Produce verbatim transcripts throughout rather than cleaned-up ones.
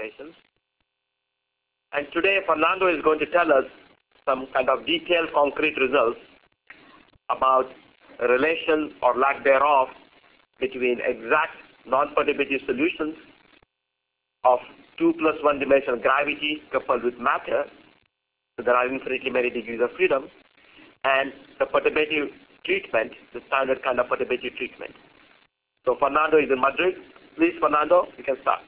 relations. And today, Fernando is going to tell us some kind of detailed, concrete results about a relation or lack thereof between exact non-perturbative solutions of two plus one dimensional gravity coupled with matter, so there are infinitely many degrees of freedom, and the perturbative treatment, the standard kind of perturbative treatment. So Fernando is in Madrid. Please, Fernando, you can start.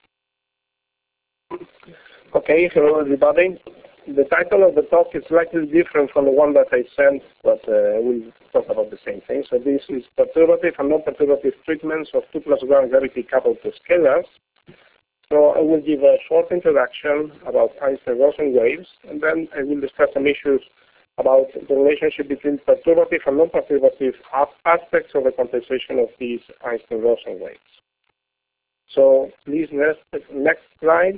Okay, hello everybody. The title of the talk is slightly different from the one that I sent, but uh, we'll talk about the same thing. So this is perturbative and non-perturbative treatments of two plus one gravity coupled to scalars. So I will give a short introduction about Einstein-Rosen waves, and then I will discuss some issues about the relationship between perturbative and non-perturbative aspects of the quantization of these Einstein-Rosen waves. So please, next, next slide.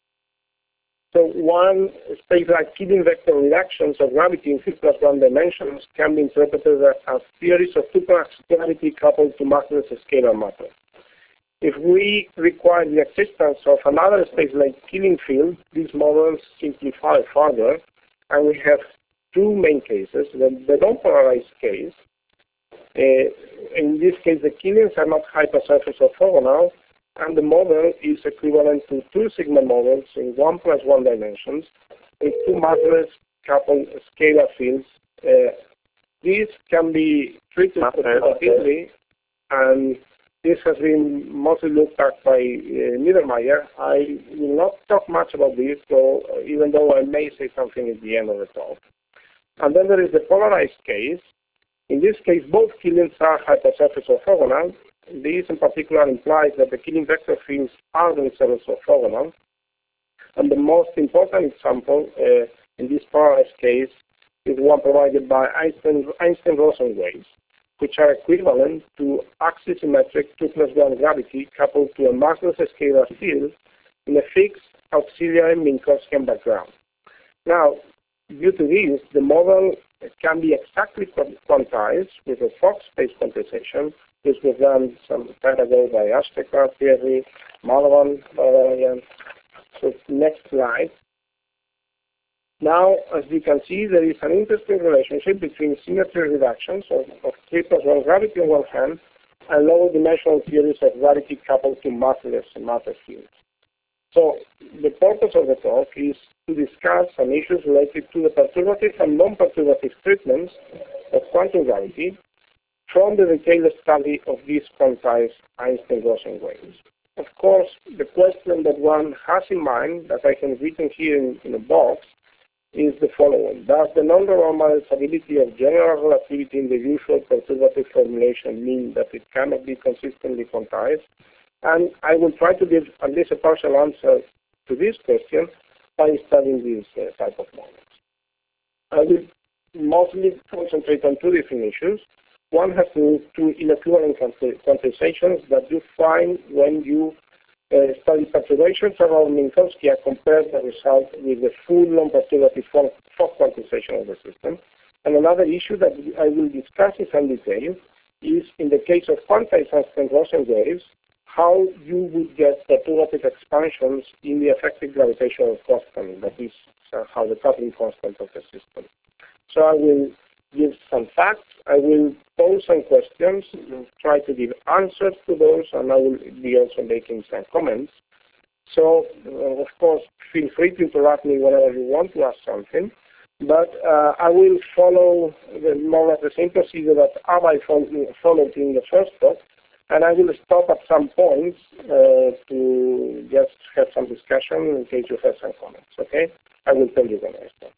So one space-like Killing vector reductions of gravity in two plus one dimensions can be interpreted as theories of two plus gravity coupled to massless scalar matter. If we require the existence of another space-like Killing field, these models simplify further, and we have two main cases. The, the non-polarized case, uh, in this case the Killings are not hypersurface orthogonal, and the model is equivalent to two sigma models in one plus one dimensions with two massless coupled scalar fields. Uh, these can be treated perturbatively, and this has been mostly looked at by uh, Niedermeyer. I will not talk much about this, though, even though I may say something at the end of the talk. And then there is the polarized case. In this case, both Killings are hypersurface orthogonal. This in particular implies that the Killing vector fields are themselves orthogonal. And the most important example uh, in this polarized case is one provided by Einstein, Einstein-Rosen waves, which are equivalent to axisymmetric two plus one gravity coupled to a massless scalar field in a fixed auxiliary Minkowskian background. Now, due to this, the model can be exactly quantized with a Fock space quantization. This was done some time ago by Ashtekar, Thierry, Malavan, Bavarian. So next slide. Now, as you can see, there is an interesting relationship between symmetry reductions of, of three plus one gravity on one hand and lower dimensional theories of gravity coupled to massless matter fields. So the purpose of the talk is to discuss some issues related to the perturbative and non-perturbative treatments of quantum gravity from the detailed study of these quantized Einstein-Rosen waves. Of course, the question that one has in mind, that I have written here in, in a box, is the following. Does the non-normalizability of general relativity in the usual perturbative formulation mean that it cannot be consistently quantized? And I will try to give at least a partial answer to this question by studying these uh, type of models. I will mostly concentrate on two different issues. One has to do to inequivalent quantizations that you find when you uh, study perturbations around Minkowski and compare the result with the full non-perturbative Fock quantization of the system. And another issue that I will discuss in some detail is in the case of quantized Einstein-Rosen waves, how you would get perturbative expansions in the effective gravitational constant, that is uh, how the coupling constant of the system. So I will give some facts, I will pose some questions, try to give answers to those, and I will be also making some comments. So, uh, of course, feel free to interrupt me whenever you want to ask something, but uh, I will follow the, more or less the same procedure that Abhay followed in the first talk, and I will stop at some points uh, to just have some discussion in case you have some comments, okay? I will tell you when I stop.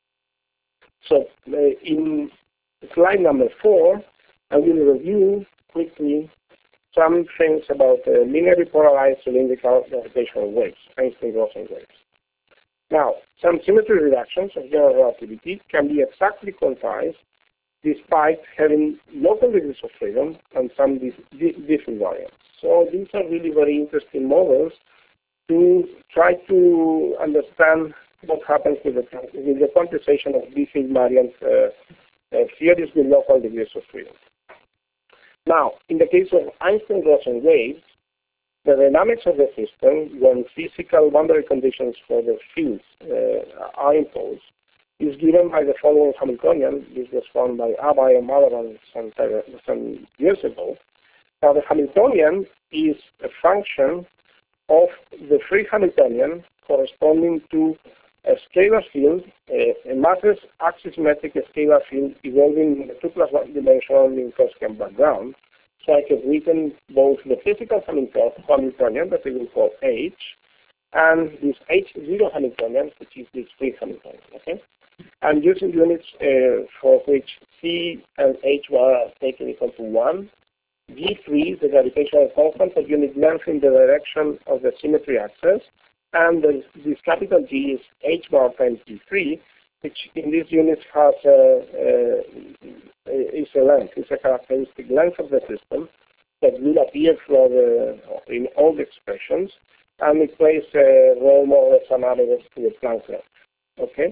So uh, in slide number four, I will review quickly some things about uh, linearly polarized cylindrical gravitational waves, Einstein-Rosen waves. Now, some symmetry reductions of general relativity can be exactly quantized despite having local degrees of freedom and some different variants. So these are really very interesting models to try to understand what happens with the, with the quantization of these invariant uh, uh, theories with local degrees of freedom. Now, in the case of Einstein-Rosen waves, the dynamics of the system when physical boundary conditions for the fields uh, are imposed is given by the following Hamiltonian. This was found by Abay and Malavan some, some years ago. Now the Hamiltonian is a function of the free Hamiltonian corresponding to a scalar field, a, a matrix axisymmetric scalar field evolving in a two plus one dimensional Minkowskian background. So I have written both the physical Hamiltonian that we will call H, and this H zero Hamiltonian, which is this free Hamiltonian. Okay, I'm using units uh, for which C and H bar are taken equal to one. G three is the gravitational constant of unit length in the direction of the symmetry axis, and the, this capital G is H bar times G three, which in these units has a, a, is a length, is a characteristic length of the system that will appear for the, in all the expressions, and it plays a role more or less analogous to the Planck length. Okay?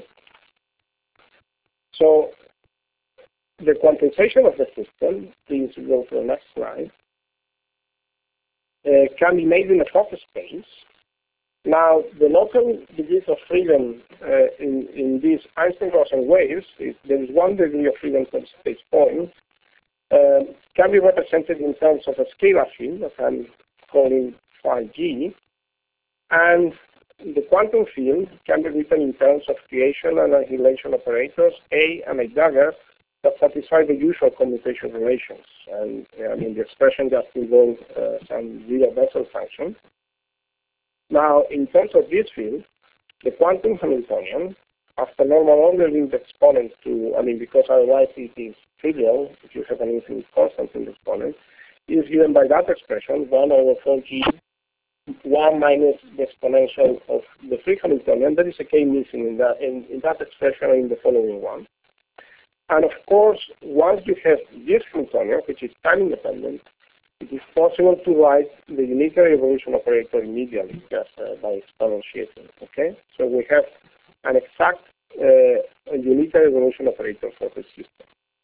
So the quantization of the system, please go to the next slide, uh, can be made in a Fock space. Now, the local degrees of freedom uh, in, in these Einstein-Rosen waves, is, there is one degree of freedom per space point, uh, can be represented in terms of a scalar field that I'm calling phi g, and the quantum field can be written in terms of creation and annihilation operators, A and A dagger, that satisfy the usual commutation relations. And I mean, the expression just involves uh, some real Bessel function. Now, in terms of this field, the quantum Hamiltonian, after normal ordering the exponent to, I mean, because otherwise it is trivial if you have an infinite constant in the exponent, is given by that expression, one over four g, one minus the exponential of the free Hamiltonian. There is a k missing in that, in, in that expression in the following one. And of course, once you have this Hamiltonian, which is time independent, it is possible to write the unitary evolution operator immediately, just uh, by exponentiating. Okay, so we have an exact uh, unitary evolution operator for the system.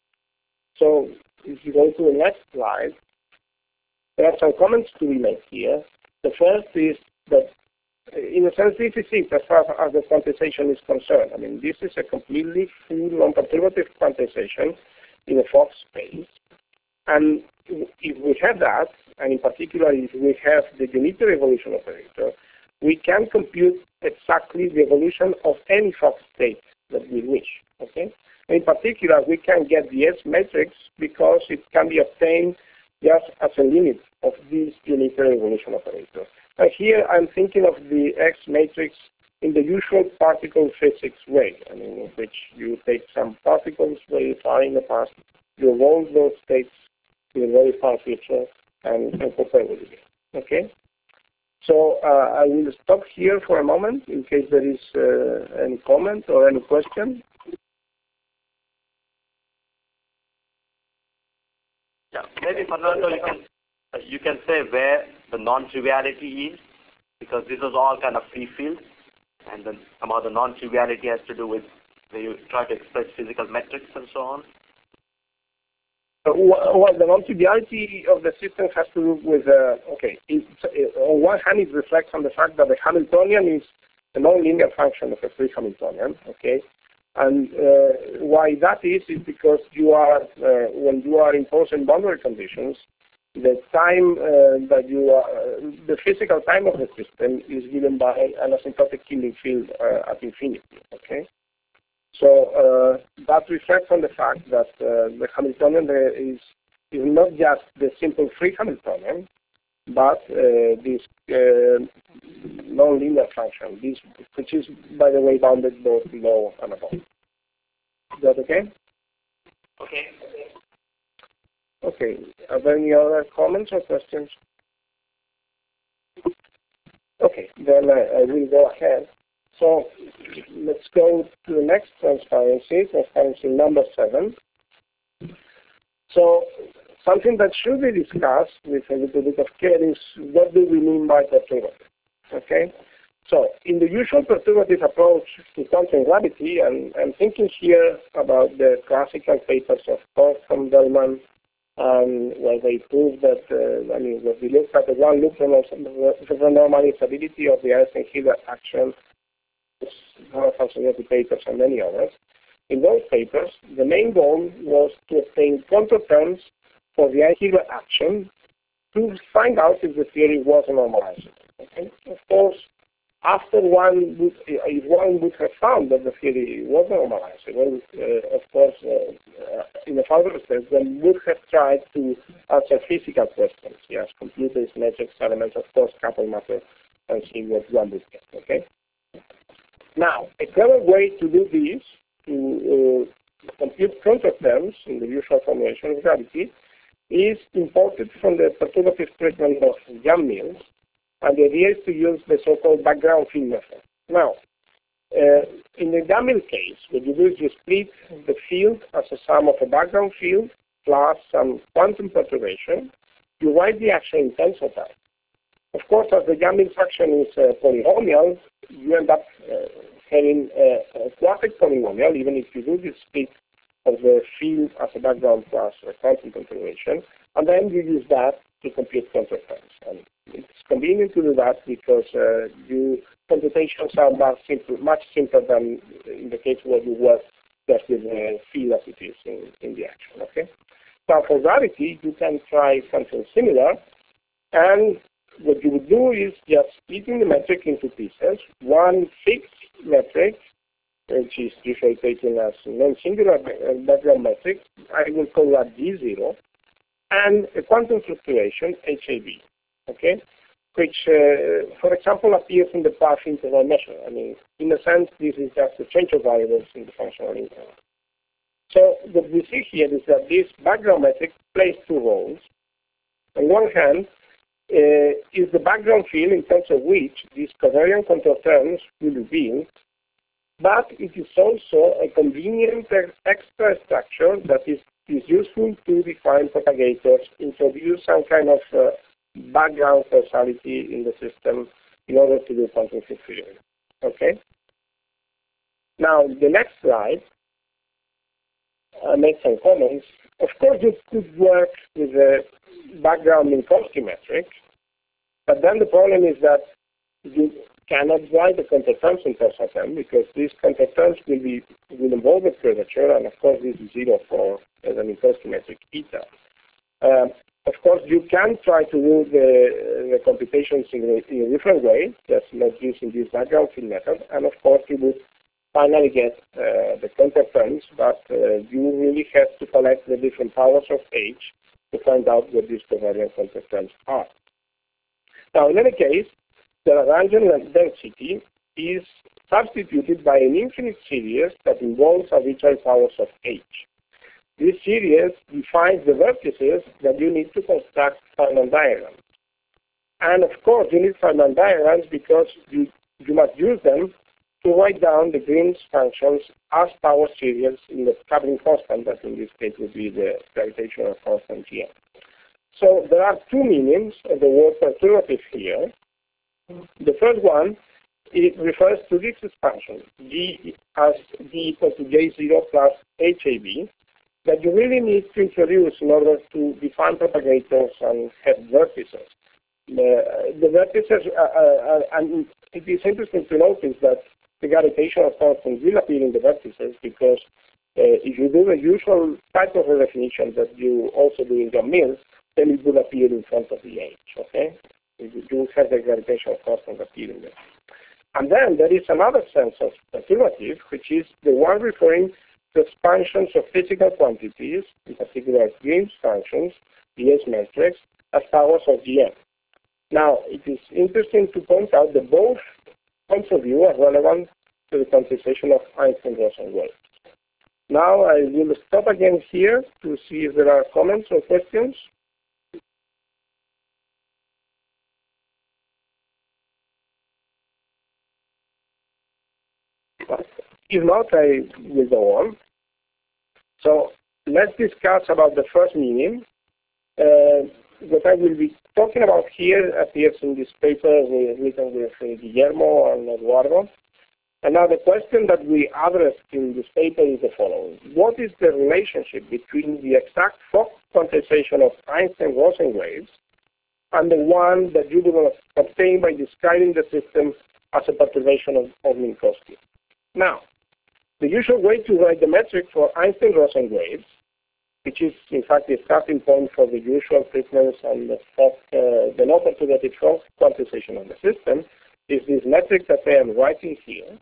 So if you go to the next slide, there are some comments to be made here. The first is that, in a sense, this is it as far as the quantization is concerned. I mean, this is a completely full non-perturbative quantization in a Fock space. And if we have that, and in particular if we have the unitary evolution operator, we can compute exactly the evolution of any Fock state that we wish. Okay? And in particular, we can get the S matrix because it can be obtained just as a limit of this unitary evolution operator. And here I'm thinking of the X matrix in the usual particle physics way, I mean, in which you take some particles very far in the past, you evolve those states in a very far future, and, and compare with it. Okay? So uh, I will stop here for a moment in case there is uh, any comment or any question. Yeah, maybe Fernando, you can uh, you can say where the non-triviality is, because this is all kind of free field, and then somehow the non-triviality has to do with where you try to express physical metrics and so on. Uh, well, the non-triviality of the system has to do with, uh, okay, it, uh, on one hand it reflects on the fact that the Hamiltonian is a non-linear function of a free Hamiltonian, okay? And uh, why that is, is because you are, uh, when you are imposing boundary conditions, the time uh, that you are, uh, the physical time of the system is given by an asymptotic Killing field uh, at infinity, okay? So uh, that reflects on the fact that uh, the Hamiltonian is, is not just the simple free Hamiltonian, but uh, this uh, non-linear function, this, which is, by the way, bounded both below and above. Is that okay? Okay. Okay. Are there any other comments or questions? Okay, then I, I will go ahead. So let's go to the next transparency, transparency number seven. So something that should be discussed with a little bit of care is what do we mean by perturbative? Okay? So in the usual perturbative approach to quantum gravity, and I'm thinking here about the classical papers of Thornton, Bellman, um, where they proved that, uh, I mean, when we looked at the one loop normal instability of the Einstein-Hilbert action, one of papers and many others. In those papers, the main goal was to obtain counterterms for the Einstein-Hilbert action to find out if the theory was normalized. Okay? Of course, after one would, if one would have found that the theory was normalized, well, uh, of course, uh, in the further steps, one would have tried to answer physical questions, yes, computers, metrics, elements, of course, couple matter, and see what one would get. Okay. Now, a clever way to do this, to uh, compute counterterms in the usual formulation of gravity, is imported from the perturbative treatment of Yang-Mills. And the idea is to use the so-called background field method. Now, uh, in the Yang-Mills case, what you do is you split the field as a sum of a background field plus some quantum perturbation. You write the action in tensor type. Of course, as the Yang-Mills action is uh, polynomial, you end up uh, having a, a quadratic polynomial, even if you do this split of the field as a background plus a quantum perturbation, and then you use that to compute counterterms. And it's convenient to do that because uh, you computations are much simpler, much simpler than in the case where you work just with the field as it is in, in the action. Okay. Now for gravity, you can try something similar, and what you would do is just splitting the metric into pieces. One fixed metric, which is usually taken as non-singular background metric, I will call that D zero, and a quantum fluctuation, H A B, okay, which, uh, for example, appears in the path integral measure. I mean, in a sense, this is just the change of variables in the functional interval. So what we see here is that this background metric plays two roles. On one hand, uh, is the background field in terms of which these covariant counterterms will be built, but it is also a convenient extra structure that is, is useful to define propagators, introduce some kind of uh, background causality in the system in order to do quantum field theory. Okay? Now, the next slide, I make some comments. Of course, you could work with a background Minkowski metric, but then the problem is that you cannot write the counterterms in terms of them because these counterterms will be will involve a curvature, and of course this is zero for the Minkowski metric eta. Um, of course, you can try to do the, the computations in a, in a different way, just not using this background field method, and of course you would finally get uh, the counterterms, but uh, you really have to collect the different powers of H to find out what these covariant counterterms are. Now, in any case, the Lagrangian density is substituted by an infinite series that involves arbitrary powers of H. This series defines the vertices that you need to construct Feynman diagrams. And of course, you need Feynman diagrams because you, you must use them to write down the Green's functions as power series in the coupling constant, that in this case would be the gravitational constant G M. So there are two meanings of the word perturbative here. The first one, it refers to this expansion, G as D equal to J zero plus H A B, that you really need to introduce in order to define propagators and have vertices. The, the vertices, uh, uh, and it is interesting to notice that the gravitational constant will appear in the vertices because uh, if you do the usual type of redefinition that you also do in Yang-Mills, then it will appear in front of the H, okay? You have the gravitational constant appearing there. And then there is another sense of perturbative, which is the one referring to expansions of physical quantities, in particular Green's functions, the S metrics, as powers of G M. Now, it is interesting to point out that both points of view are relevant to the quantization of Einstein-Rosen waves. Now, I will stop again here to see if there are comments or questions. If not, I will go on. So let's discuss about the first meaning. Uh, what I will be talking about here appears in this paper written with uh, Guillermo and Eduardo. And now the question that we addressed in this paper is the following. What is the relationship between the exact Fock quantization of Einstein-Rosen waves and the one that you will obtain by describing the system as a perturbation of, of Minkowski? Now, the usual way to write the metric for Einstein-Rosen waves, which is in fact the starting point for the usual treatments and the, Fock, uh, the non-perturbative Fock quantization of the system, is this metric that I am writing here.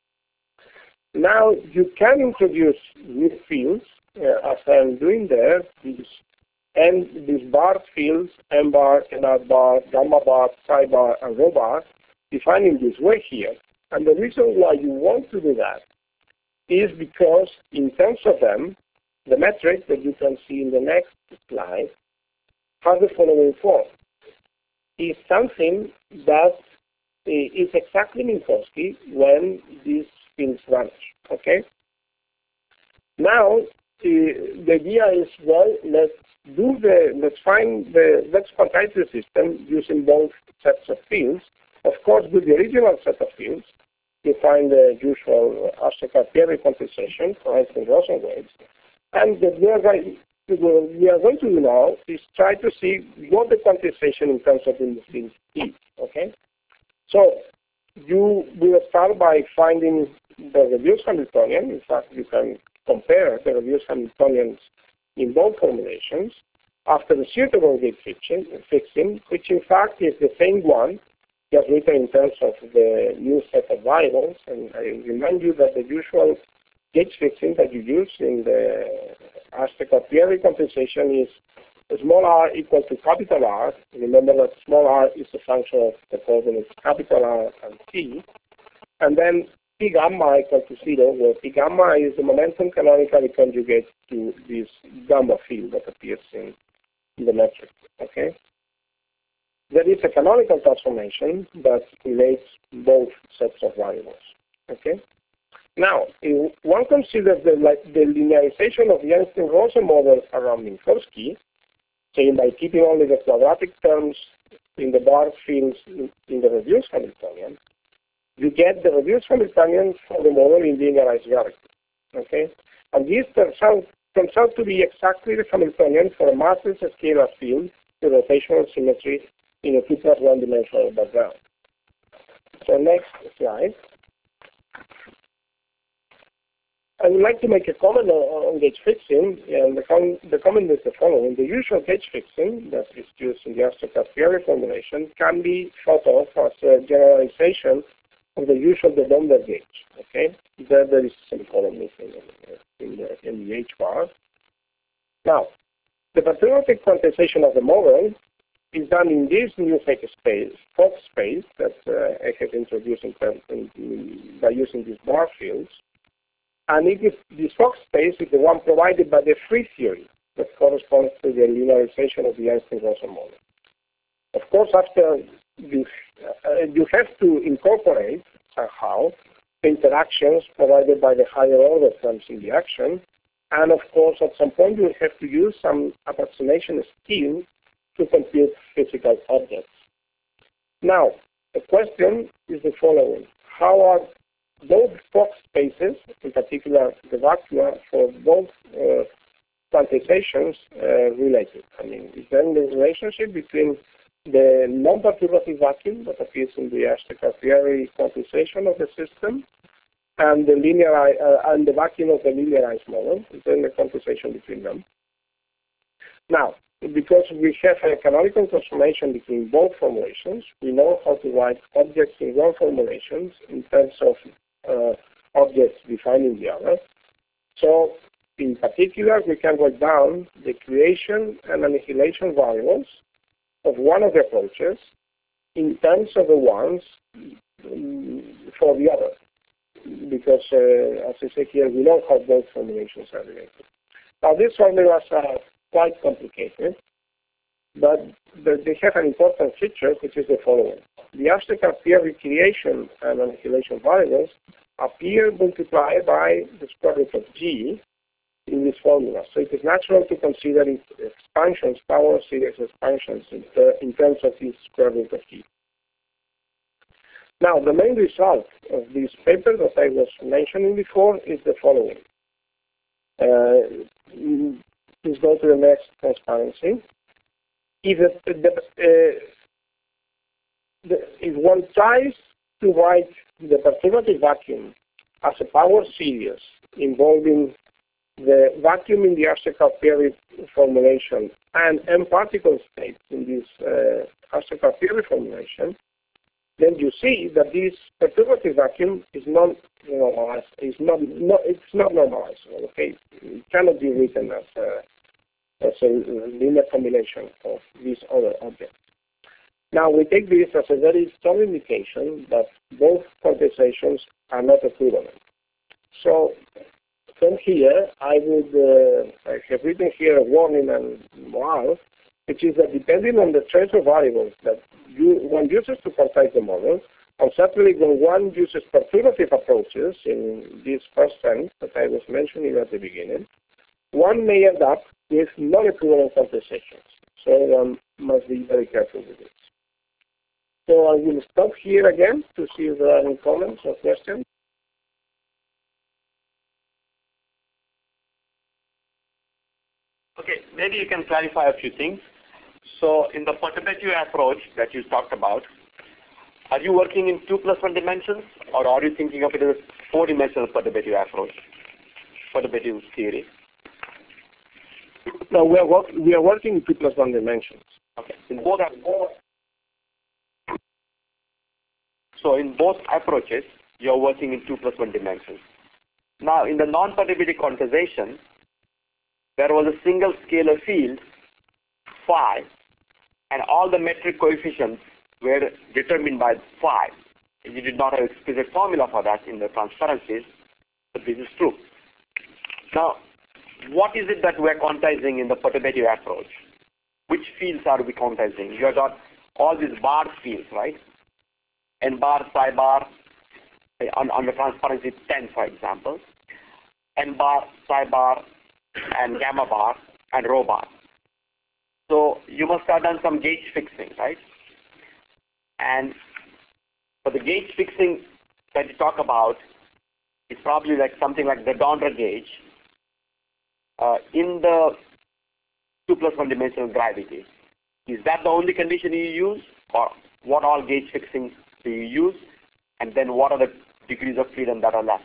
Now, you can introduce new fields, uh, as I am doing there, these, and these bar fields, M bar, N R bar, gamma bar, psi bar, and rho bar, defined in this way here. And the reason why you want to do that is because in terms of them, the metric that you can see in the next slide has the following form. Is something that is exactly Minkowski when these fields vanish, okay? Now, uh, the idea is, well, let's do the, let's find the, let's quantize the system using both sets of fields. Of course, with the original set of fields, you find the usual Ashtekar-Pierre quantization for Einstein-Rosen waves. And what we are, going, we are going to do now is try to see what the quantization in terms of the fields is, okay? So you will start by finding the reduced Hamiltonian. In fact, you can compare the reduced Hamiltonians in both formulations after the suitable gauge fixing, fixing, which in fact is the same one just written in terms of the new set of variables. And I remind you that the usual gauge fixing that you use in the Ashtekar-Pierre compensation is small r equal to capital R. Remember that small r is a function of the coordinates capital R and T. And then P gamma equal to zero, where P gamma is the momentum canonically conjugate to this gamma field that appears in, in the metric. Okay? There is a canonical transformation that relates both sets of variables. Okay? Now, if one considers the, like, the linearization of the Einstein-Rosen model around Minkowski, saying by keeping only the quadratic terms in the bar fields in, in the reduced Hamiltonian, you get the reduced Hamiltonian for the model in linearized gravity. Okay? And this turns out, turns out to be exactly the Hamiltonian for a massless scalar field with rotational symmetry in a two plus one dimensional background. So next slide. I would like to make a comment on, on gauge fixing, and the, com the comment is the following. The usual gauge fixing that is used in the Ashtekar-Pierre formulation can be thought of as a generalization of the usual de Lambda gauge. Okay, there, there is some column missing in the, in the H bar. Now, the perturbative quantization of the model is done in this new Fock space, Fock space that uh, I have introduced in, in, by using these bar fields. And it is, this Fock space is the one provided by the free theory that corresponds to the linearization of the Einstein-Rosen model. Of course, after this, uh, you have to incorporate somehow the interactions provided by the higher order terms in the action. And of course, at some point, you have to use some approximation scheme to compute physical objects. Now, the question is the following. How are both Fock spaces, in particular the vacua for both uh, quantizations, uh, related? I mean, is there a relationship between the non-perturbative vacuum that appears in the Ashtekar-Pierre quantization of the system and the linear uh, and the vacuum of the linearized model? Is there a quantization between them? Now, because we have a canonical transformation between both formulations, we know how to write objects in one formulation in terms of uh, objects defining the other. So, in particular, we can write down the creation and annihilation variables of one of the approaches in terms of the ones for the other. Because, uh, as I say here, we know how both formulations are related. Now, these formulas are quite complicated, but they have an important feature, which is the following. The Ashtekar-Pierre recreation and annihilation variables appear multiplied by the square root of G in this formula. So it is natural to consider it expansions, power series expansions in, ter in terms of this square root of G. Now, the main result of this paper that I was mentioning before is the following. Uh, please go to the next transparency. If, the, the, uh, the, if one tries to write the perturbative vacuum as a power series involving the vacuum in the Archer-Karp-Perry formulation and M-particle states in this uh, Archer-Karp-Perry formulation, then you see that this perturbative vacuum is not normalized. It's not, not it's not normalizable. Okay, it cannot be written as a, as a linear combination of these other objects. Now we take this as a very strong indication that both quantizations are not equivalent. So from here, I would uh, I have written here a warning and morale, which is that depending on the trace of variables that you, one uses to quantize the model, and certainly when one uses perturbative approaches in this first sense that I was mentioning at the beginning, one may end up with non-equivalent quantizations. So one must be very careful with this. So I will stop here again to see if there are any comments or questions. Okay, maybe you can clarify a few things. So in the perturbative approach that you talked about, are you working in two plus one dimensions, or are you thinking of it as a four-dimensional perturbative approach, perturbative theory? No, we are, work, we are working in two plus one dimensions. Okay, in both, so in both approaches, you're working in two plus one dimensions. Now, in the non-perturbative quantization, there was a single scalar field, phi, and all the metric coefficients were determined by phi. You did not have explicit formula for that in the transparencies, but this is true. Now, what is it that we're quantizing in the perturbative approach? Which fields are we quantizing? You have got all these bar fields, right? N bar, psi bar, on, on the transparency ten, for example. N bar, psi bar, and gamma bar, and rho bar. So you must have done some gauge fixing, right? And for the gauge fixing that you talk about, it's probably like something like the Dondra gauge uh, in the two plus one dimensional gravity. Is that the only condition you use, or what all gauge fixing do you use, and then what are the degrees of freedom that are left?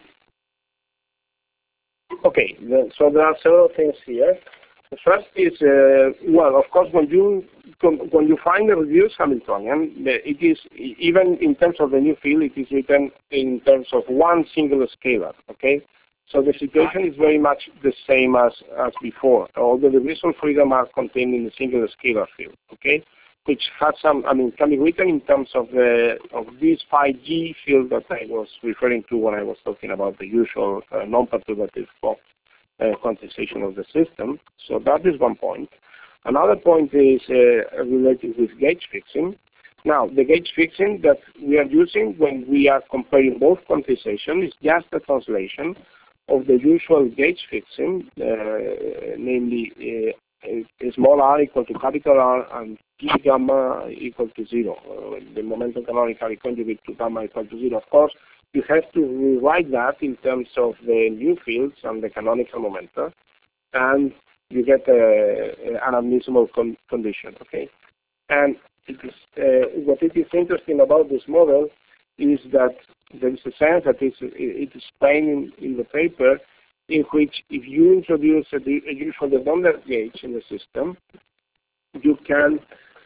Okay, so there are several things here. The first is, uh, well, of course, when you when you find a reduced Hamiltonian, it is, even in terms of the new field, it is written in terms of one single scalar, okay? So the situation is very much the same as, as before. All the degrees of freedom are contained in a single scalar field, okay? Which has some, I mean, can be written in terms of the of this phi G field that I was referring to when I was talking about the usual uh, non-perturbative uh, quantization of the system. So that is one point. Another point is uh, related with gauge fixing. Now, the gauge fixing that we are using when we are comparing both quantization is just a translation of the usual gauge fixing, uh, namely uh, small r equal to capital R and P gamma equal to zero. Uh, the momentum canonically conjugate to gamma equal to zero. Of course, you have to rewrite that in terms of the new fields and the canonical momenta, and you get a, an admissible con condition. Okay, and it is, uh, what it is interesting about this model is that there is a sense that it's, it is explained in, in the paper, in which if you introduce a, a usual de Donders gauge in the system, you can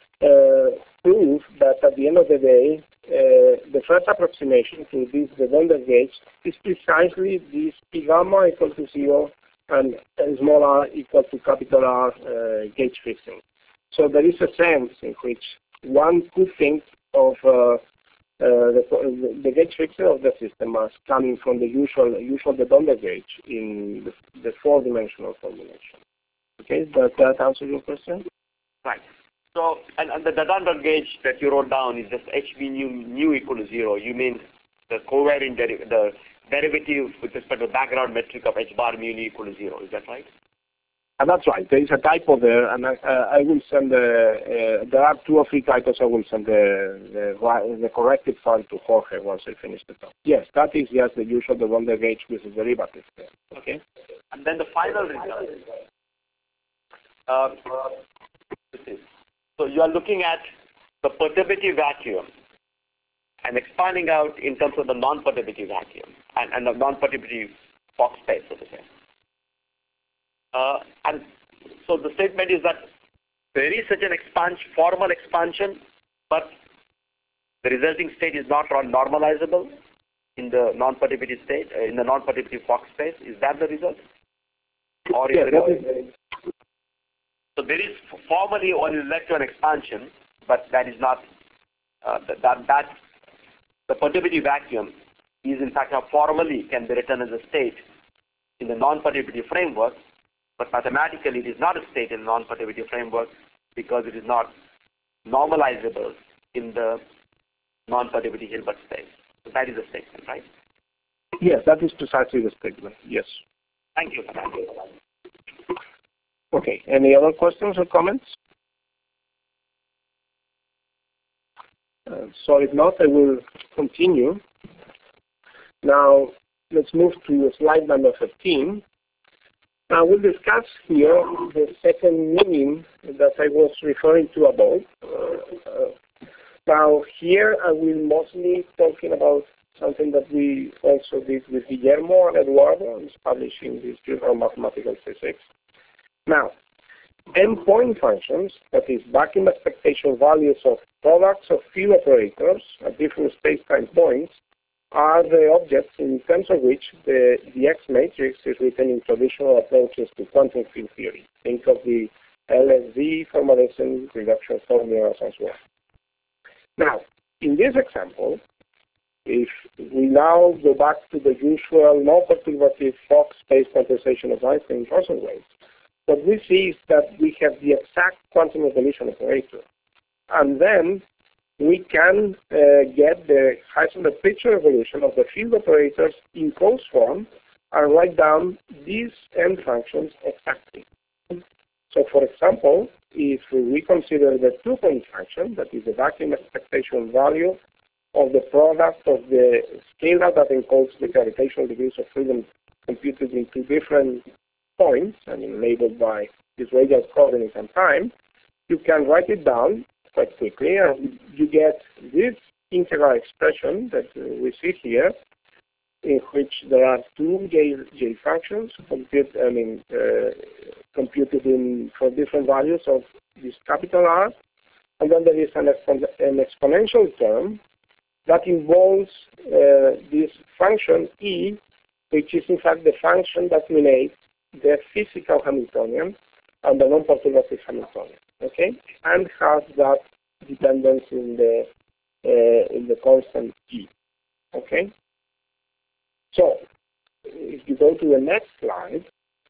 uh, prove that at the end of the day, uh, the first approximation to this de Donders gauge is precisely this P gamma equal to zero and small r equal to capital R uh, gauge fixing. So there is a sense in which one could think of uh, uh, the, the gauge fixing of the system as coming from the usual usual de Donders gauge in the, the four-dimensional formulation. Okay, does that answer your question? Right. So, and, and the de Donders gauge that you wrote down is just H V nu, nu equal to zero. You mean the covariant deri the derivative with respect to the background metric of H bar mu nu equal to zero. Is that right? And that's right. There is a typo there, and I, uh, I will send the. Uh, there are two or three typos. I will send the the, the corrected file to Jorge once I finish the talk. Yes, that is just the usual the one that gauge with the derivative there. Okay. And then the final result. Uh, so you are looking at the perturbative vacuum and expanding out in terms of the non-perturbative vacuum and, and the non-perturbative Fock space, so to say. Uh, and so the statement is that there is such an expansion, formal expansion, but the resulting state is not normalizable in the non-perturbative state, uh, in the non-perturbative Fock space. Is that the result? Or is Yeah, there that is, so there is formally only led to an expansion, but that is not uh, that, that that the perturbative vacuum is in fact now formally can be written as a state in the non-perturbative framework, but mathematically it is not a state in the non-perturbative framework because it is not normalizable in the non-perturbative Hilbert space. So that is the statement, right? yes, that is precisely the statement. Yes. Thank you. Thank you. Okay. Any other questions or comments? Uh, so if not, I will continue. Now, let's move to slide number fifteen. Now, we'll discuss here the second meaning that I was referring to above. Uh, uh, now, here I will mostly talking about something that we also did with Guillermo and Eduardo, establishing this Journal of Mathematical Physics. Now, endpoint functions, that is vacuum expectation values of products of field operators at different space-time points, are the objects in terms of which the, the X matrix is written in traditional approaches to quantum field theory. Think of the L S D, formalism, reduction formulas, and so on. Now, in this example, if we now go back to the usual non-perturbative Fock space quantization of Einstein-Rosen waves, what we see is that we have the exact quantum evolution operator. And then we can uh, get the Heisenberg picture evolution of the field operators in closed form and write down these end functions exactly. So for example, if we consider the two-point function, that is the vacuum expectation value of the product of the scalar that encodes the gravitational degrees of freedom computed in two different points, I mean labeled by this radial coordinate and time, you can write it down quite quickly, and you get this integral expression that uh, we see here, in which there are two J, J functions compute, I mean, uh, computed in for different values of this capital R, and then there is an, expon an exponential term that involves uh, this function E, which is in fact the function that relates the physical Hamiltonian and the non-perturbative Hamiltonian, okay, and has that dependence in the uh, in the constant E, okay. So if you go to the next slide,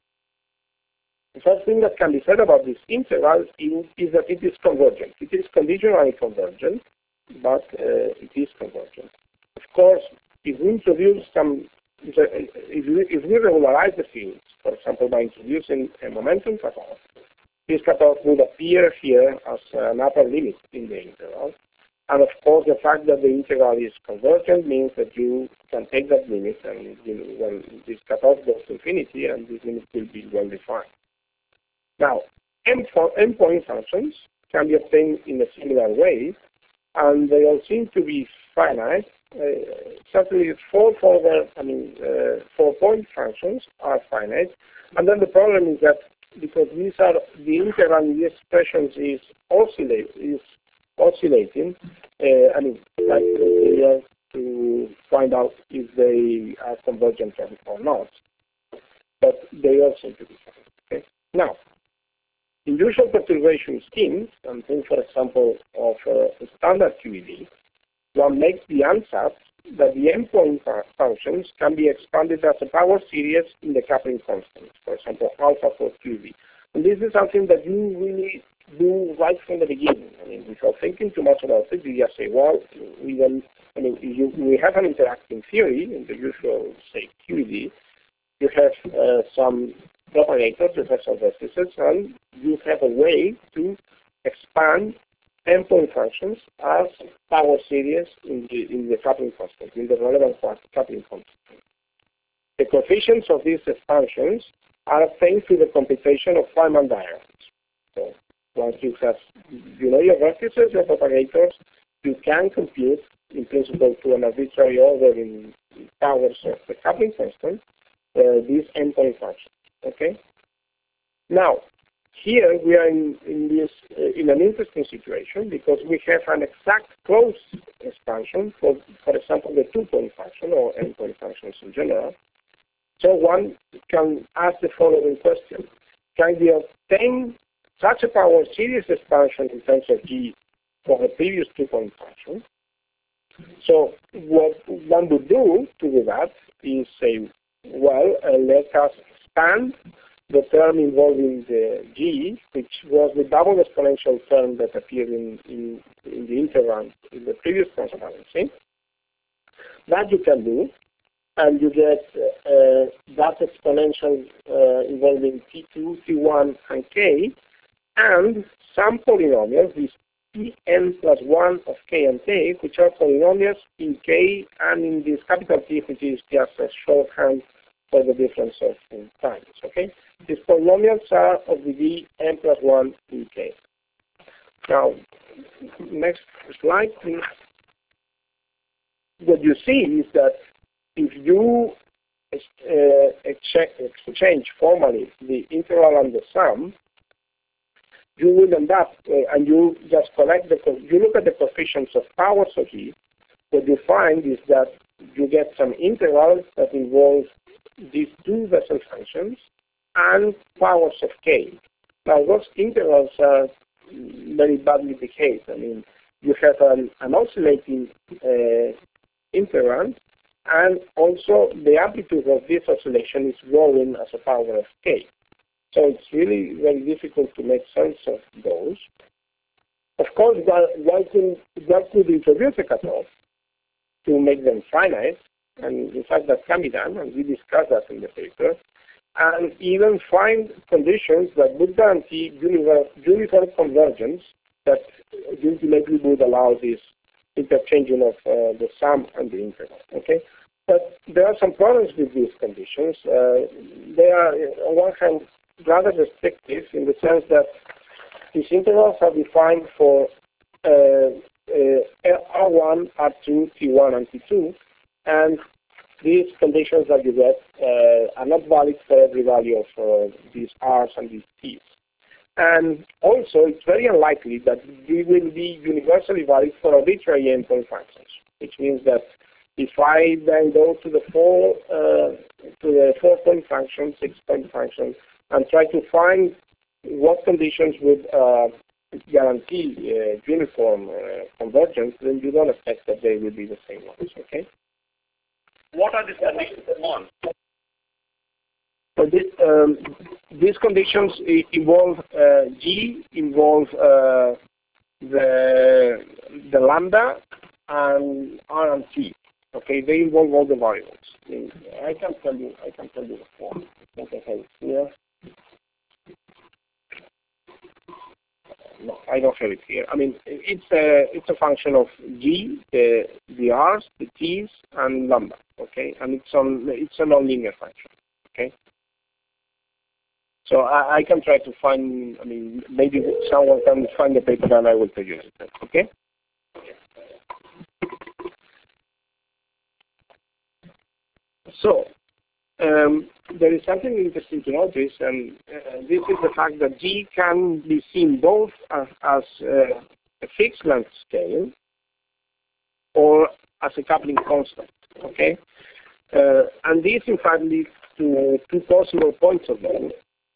the first thing that can be said about this integral is, is that it is convergent. It is conditionally convergent, but uh, it is convergent. Of course, if we introduce some, if we, if we regularize the fields, for example, by introducing a momentum cutoff, this cutoff would appear here as an upper limit in the integral. And of course, the fact that the integral is convergent means that you can take that limit, and you know, when this cutoff goes to infinity, and this limit will be well defined. Now, endpoint functions can be obtained in a similar way, and they all seem to be finite. Uh, certainly, four further, I mean, uh, four-point functions are finite, and then the problem is that because these are the integral in these expressions is oscillate is oscillating. Uh, I mean, like we have to find out if they are convergent or, or not, but they all seem to be finite. Okay. Now, in usual perturbation schemes, and think, for example, of uh, standard Q E D, one makes the ansatz that the endpoint functions can be expanded as a power series in the coupling constant, for example, alpha for Q E D. And this is something that you really do right from the beginning. I mean, without thinking too much about it, you just say, well, we don't, I mean, you, we have an interacting theory in the usual, say, Q E D. You have uh, some propagators, you have some vertices, and you have a way to expand endpoint functions as power series in the, in the coupling constant, in the relevant coupling constant. The coefficients of these expansions are obtained through the computation of Feynman diagrams. So once you have, you know your vertices, your propagators, you can compute, in principle, to an arbitrary order in powers of the coupling constant, uh, these endpoint functions. Okay. Now, here we are in, in this uh, in an interesting situation because we have an exact closed expansion for, for example, the two-point function or endpoint functions in general. So one can ask the following question: can we obtain such a power series expansion in terms of G for the previous two-point function? So what one would do to do that is say, well, uh, let us expand the term involving the G, which was the double exponential term that appeared in, in, in the interval in the previous transparency. That you can do, and you get uh, that exponential uh, involving T two, T one, and K, and some polynomials, these Tn plus one of K and K, which are polynomials in K and in this capital T, which is just a shorthand for the difference of in times. Okay, these polynomials are of degree n plus one in K. Now, next slide, please. What you see is that if you uh, exchange, exchange formally the integral and the sum, you will end up, uh, and you just collect the, you look at the coefficients of powers of G, what you find is that you get some integrals that involve these two Bessel functions and powers of K. Now, those integrals are very badly behaved. I mean, you have an, an oscillating uh, integrand, and also the amplitude of this oscillation is growing as a power of K. So it's really very difficult to make sense of those. Of course, one could, one could introduce a cutoff to make them finite, and in fact that can be done, and we discussed that in the paper, and even find conditions that would guarantee uniform, uniform convergence that ultimately would allow this interchanging of uh, the sum and the integral. Okay, but there are some problems with these conditions. Uh, they are, on one hand, rather restrictive in the sense that these integrals are defined for uh, uh, R one, R two, T one, and T two, and these conditions that you get uh, are not valid for every value of uh, these R's and these T's. And also, it's very unlikely that they will be universally valid for arbitrary endpoint functions, which means that if I then go to the four uh, to the four-point function, six-point function, and try to find what conditions would uh, guarantee uh, uniform uh, convergence, then you don't expect that they will be the same ones. Okay. What are these conditions? One. So this, um, these conditions involve uh, G, involve uh, the the lambda, and R and T. Okay, they involve all the variables. I can tell you. I can tell you the form. I think I have it here. No, I don't have it here. I mean, it's a it's a function of G, the the R's, the T's, and lambda. Okay, and it's on it's a nonlinear function. Okay. So I, I can try to find. I mean, maybe someone can find the paper and I will tell you it. Okay. So um, there is something interesting to notice, and uh, this is the fact that G can be seen both as, as uh, a fixed length scale or as a coupling constant. Okay, uh, and this in fact leads to two possible points of view.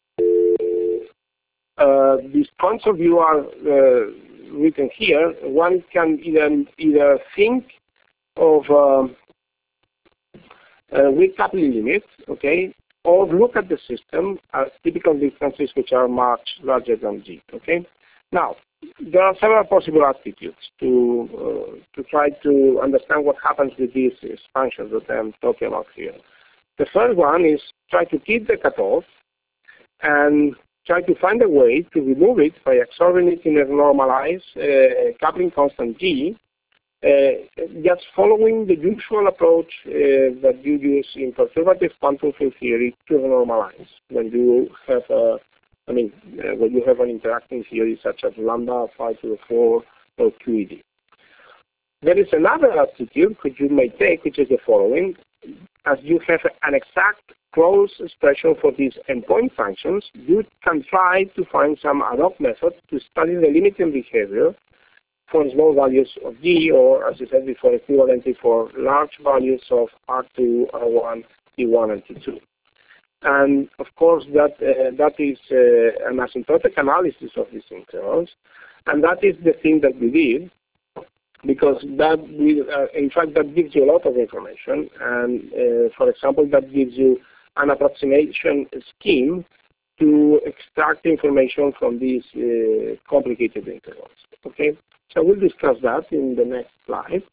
Uh, these points of view are uh, written here. One can either either think of um, Uh, with coupling limits, okay, or look at the system as typical distances which are much larger than G, okay? Now, there are several possible attitudes to uh, to try to understand what happens with these expansions that I'm talking about here. The first one is try to keep the cutoff and try to find a way to remove it by absorbing it in a normalized uh, coupling constant G, uh, just following the usual approach uh, that you use in perturbative quantum field theory to normalize when you have a, I mean, uh, when you have an interacting theory such as lambda five to the four or Q E D. There is another attitude which you may take, which is the following. As you have an exact closed expression for these endpoint functions, you can try to find some ad hoc method to study the limiting behavior for small values of G, or as I said before, equivalently for large values of R two, R one, T one, and T two. And of course, that uh, that is uh, an asymptotic analysis of these intervals, and that is the thing that we did. Because that will, uh, in fact, that gives you a lot of information. And uh, for example, that gives you an approximation scheme to extract information from these uh, complicated intervals. Okay, so we'll discuss that in the next slide.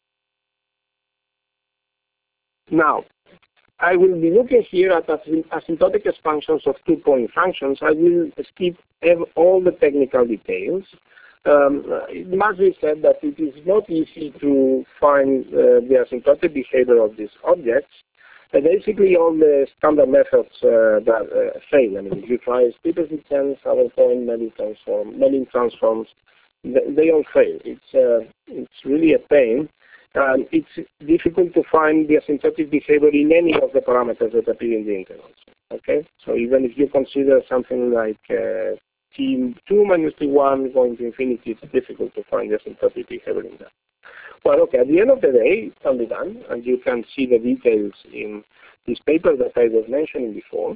Now, I will be looking here at asymptotic expansions of two-point functions. I will skip all the technical details. Um, it must be said that it is not easy to find uh, the asymptotic behavior of these objects. Uh, basically, all the standard methods uh, that uh, fail. I mean, if you try Stevenson, Hamilton, Melling transform, Melling transforms, they, they all fail. It's uh, it's really a pain, and it's difficult to find the asymptotic behavior in any of the parameters that appear in the intervals. Okay, so even if you consider something like uh, T two minus T one going to infinity, it's difficult to find the asymptotic behavior in that. Well, okay, at the end of the day, it can be done, and you can see the details in this paper that I was mentioning before.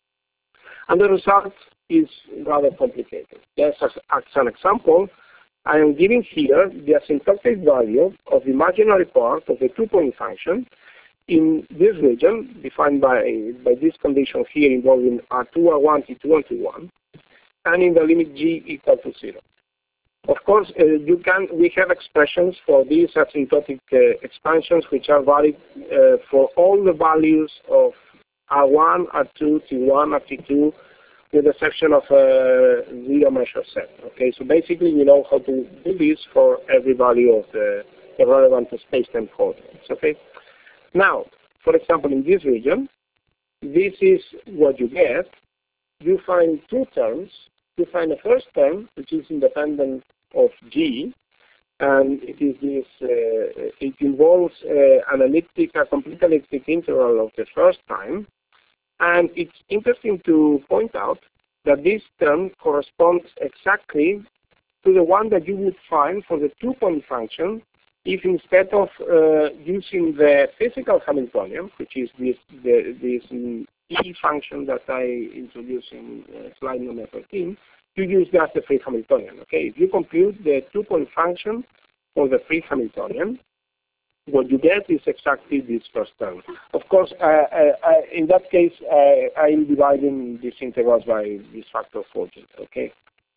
And the result is rather complicated. Just as, as an example, I am giving here the asymptotic value of the imaginary part of the two-point function in this region, defined by, by this condition here involving R two, R one, T two, and T one. And in the limit G equal to zero. Of course, uh, you can. We have expressions for these asymptotic uh, expansions which are valid uh, for all the values of R one, R two, T one, R T two, with the exception of a zero measure set. Okay, so basically we know how to do this for every value of the, the relevant space-time coordinates. Okay. Now, for example, in this region, this is what you get. You find two terms. You find the first term, which is independent of G, and it is this. Uh, it involves uh, an elliptic, a complete elliptic interval of the first time, and it's interesting to point out that this term corresponds exactly to the one that you would find for the two-point function if instead of uh, using the physical Hamiltonian, which is this the, this E function that I introduced in uh, slide number thirteen, you use just the free Hamiltonian. Okay, if you compute the two-point function for the free Hamiltonian, what you get is exactly this first term. Of course, uh, I, I, in that case, I, I'm dividing these integrals by this factor fourteen. Okay.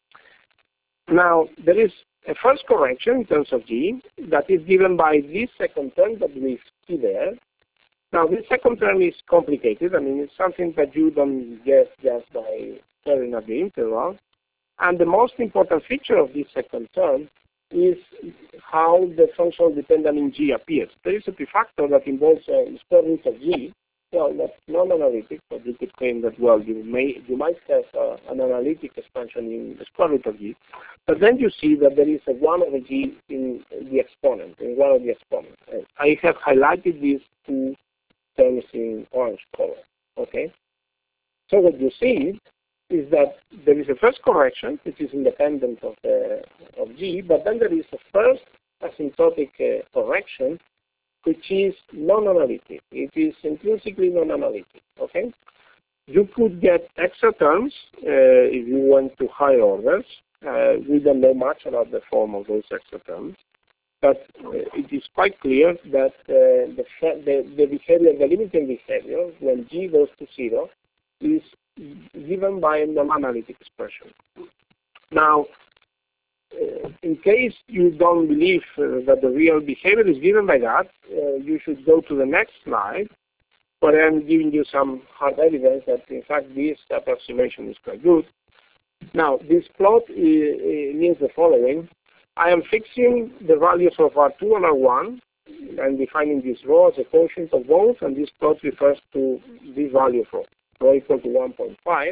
Now there is a first correction in terms of G that is given by this second term that we see there. Now, this second term is complicated. I mean, it's something that you don't get just by staring at the interval. And the most important feature of this second term is how the functional dependent in G appears. There is a prefactor that involves a square root of G. Well, that's non-analytic, but you could claim that, well, you may you might have uh, an analytic expansion in the square root of G. But then you see that there is a one over G in the exponent, in one of the exponents. And I have highlighted these two terms in orange color. Okay? So what you see is that there is a first correction, which is independent of, uh, of G, but then there is a first asymptotic uh, correction, which is non-analytic. It is intrinsically non-analytic. Okay? You could get extra terms uh, if you went to higher orders. Uh, we don't know much about the form of those extra terms. But uh, it is quite clear that uh, the, the, the behavior, the limiting behavior, when G goes to zero, is given by a non-analytic expression. Now, uh, in case you don't believe uh, that the real behavior is given by that, uh, you should go to the next slide but I'm giving you some hard evidence that, in fact, this approximation is quite good. Now, this plot uh, means the following. I am fixing the values of R two and R one, and defining this rho as a quotient of both, and this plot refers to this value for rho equal to one point five.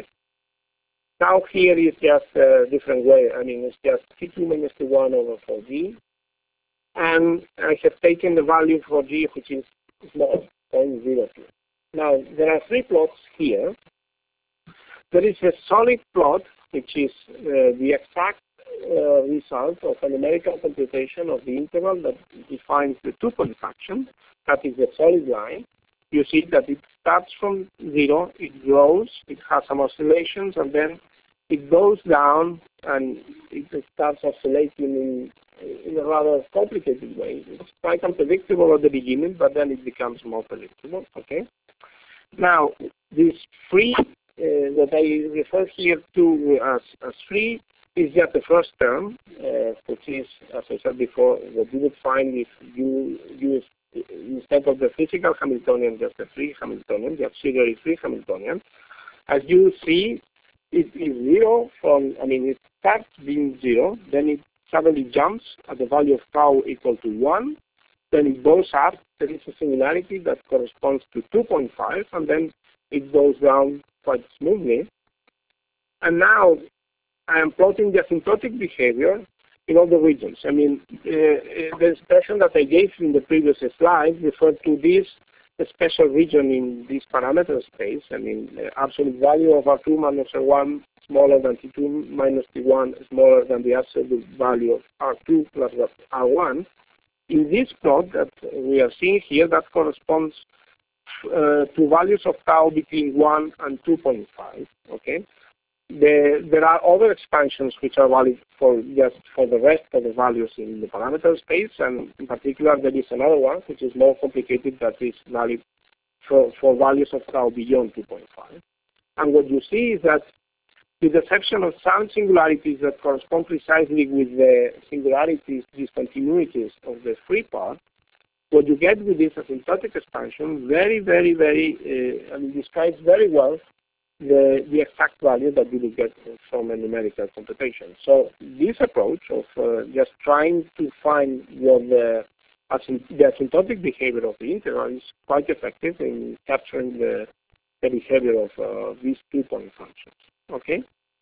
Now here is just a different way. I mean, it's just C two minus T one over four G. And I have taken the value for G, which is small, zero point zero two. Now, there are three plots here. There is a solid plot, which is uh, the exact uh, result of a numerical computation of the interval that defines the two-point function. That is a solid line. You see that it starts from zero, it grows, it has some oscillations, and then it goes down and it starts oscillating in, in a rather complicated way. It's quite unpredictable at the beginning, but then it becomes more predictable. Okay. Now, this free uh, that I refer here to as, as free is just the first term, uh, which is, as I said before, what you would find if you use, instead of the physical Hamiltonian, just the free Hamiltonian, the auxiliary free Hamiltonian. As you see, it is zero from, I mean, it starts being zero, then it suddenly jumps at the value of tau equal to one, then it goes up, there is a singularity that corresponds to two point five, and then it goes down quite smoothly. And now I am plotting the asymptotic behavior in all the regions. I mean, uh, the expression that I gave in the previous slide referred to this special region in this parameter space. I mean, the absolute value of R two minus R one smaller than T two minus T one smaller than the absolute value of R two plus R one. In this plot that we are seeing here, that corresponds uh, to values of tau between one and two point five. Okay. The, there are other expansions which are valid for just for the rest of the values in the parameter space, and in particular there is another one which is more complicated that is valid for, for values of tau beyond two point five. And what you see is that, with the exception of some singularities that correspond precisely with the singularities, discontinuities of the free part, what you get with this asymptotic expansion very, very, very, uh, I mean, describes very well The, the exact value that you will get from a numerical computation. So this approach of uh, just trying to find what the, the asymptotic behavior of the integral is quite effective in capturing the, the behavior of uh, these two-point functions. Okay.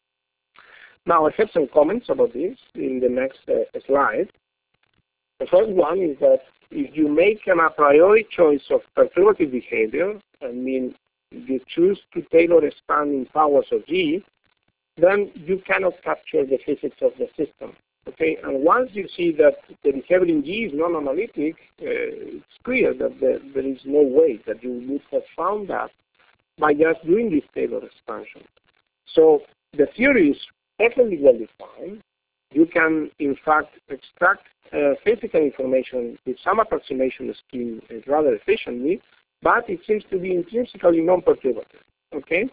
Now I have some comments about this in the next uh, slide. The first one is that if you make an a priori choice of perturbative behavior, I mean, you choose to tailor expanding powers of G, then you cannot capture the physics of the system. Okay, and once you see that the behavior in G is non-analytic, uh, it's clear that the, there is no way that you would have found that by just doing this tailor expansion. So the theory is perfectly well defined. You can, in fact, extract uh, physical information with some approximation scheme rather efficiently, but it seems to be intrinsically non-perturbative. Okay?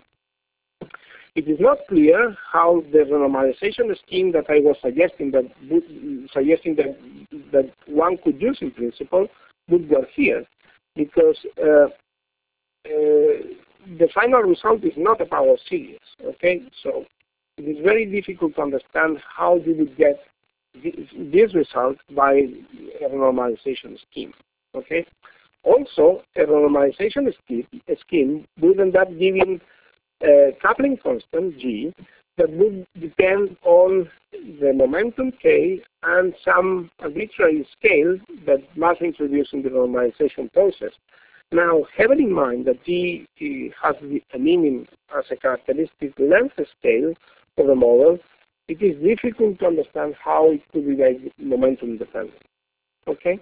It is not clear how the renormalization scheme that I was suggesting that would, suggesting that that one could use in principle would work here, because uh, uh, the final result is not a power series. Okay, so it is very difficult to understand how you would get this, this result by a renormalization scheme. Okay. Also, a renormalization scheme, a scheme would end up giving a coupling constant G that would depend on the momentum K and some arbitrary scale that must introduce in the normalization process. Now, having in mind that G has a meaning as a characteristic length scale of the model, it is difficult to understand how it could be like momentum dependent. Okay?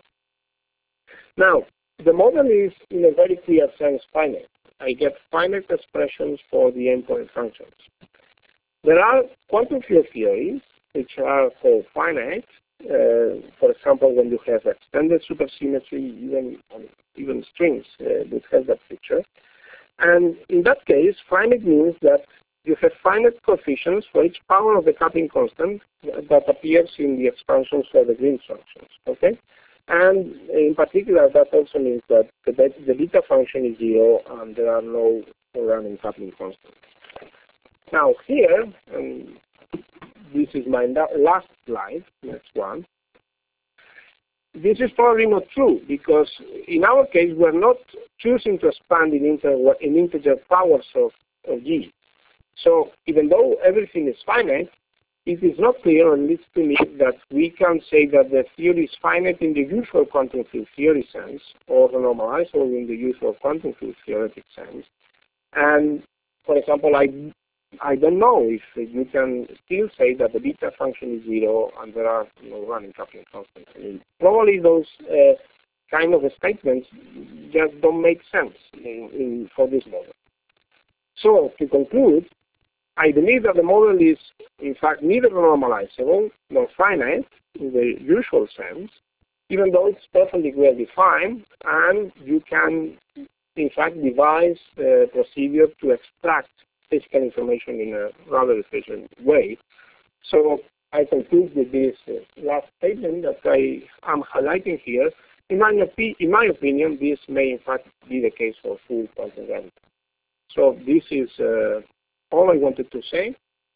Now, the model is, in a very clear sense, finite. I get finite expressions for the endpoint functions. There are quantum field theories which are called finite. Uh, for example, when you have extended supersymmetry, even even strings uh, would have that feature. And in that case, finite means that you have finite coefficients for each power of the coupling constant that appears in the expansions for the Green functions. Okay. And in particular, that also means that the, bet- the beta function is zero and there are no random coupling constants. Now here, um, this is my last slide, next one. This is probably not true because in our case, we're not choosing to expand in, inter in integer powers of, of G. So even though everything is finite, it is not clear, or at least to me, that we can say that the theory is finite in the usual quantum field theory sense, or normalizable in the usual quantum field theoretic sense. And for example, I I don't know if you can still say that the beta function is zero and there are no running coupling constants. I mean, probably those uh, kind of statements just don't make sense in, in, for this model. So to conclude, I believe that the model is, in fact, neither normalizable nor finite in the usual sense, even though it's perfectly well defined, and you can, in fact, devise a procedure to extract physical information in a rather efficient way. So I conclude with this uh, last statement that I am highlighting here. In my, in my opinion, this may in fact be the case for full quantum gravity. So this is uh, all I wanted to say.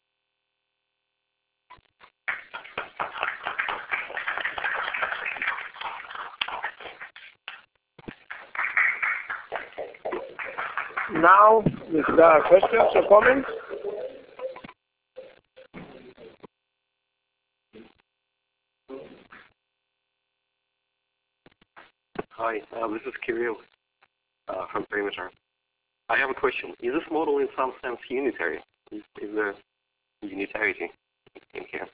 Now, if there are questions or comments? Hi, uh, this is Kirill uh, from Perimeter. I have a question. Is this model in some sense unitary? Is, is there unitarity in here?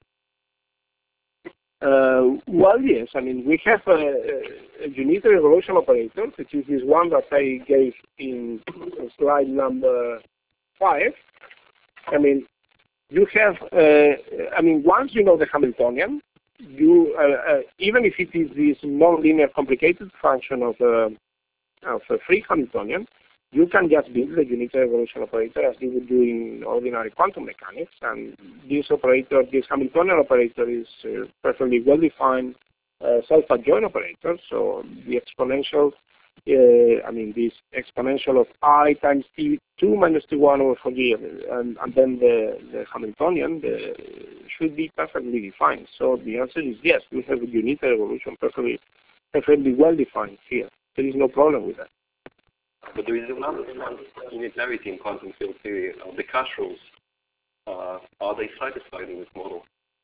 Uh, well, yes. I mean, we have a, a unitary evolution operator, which is this one that I gave in slide number five. I mean, you have, uh, I mean, once you know the Hamiltonian, you, uh, uh, even if it is this nonlinear complicated function of, uh, of a free Hamiltonian, you can just build the unitary evolution operator as you would do in ordinary quantum mechanics. And this operator, this Hamiltonian operator is uh, perfectly well-defined uh, self-adjoint operator. So the exponential, uh, I mean, this exponential of I times T two minus T one over four G, and, and then the, the Hamiltonian the, should be perfectly defined. So the answer is yes, we have a unitary evolution perfectly, perfectly well-defined here. There is no problem with that. But there is another unitarity in quantum field theory. Uh, the Cash rules, uh, are they satisfied in this model?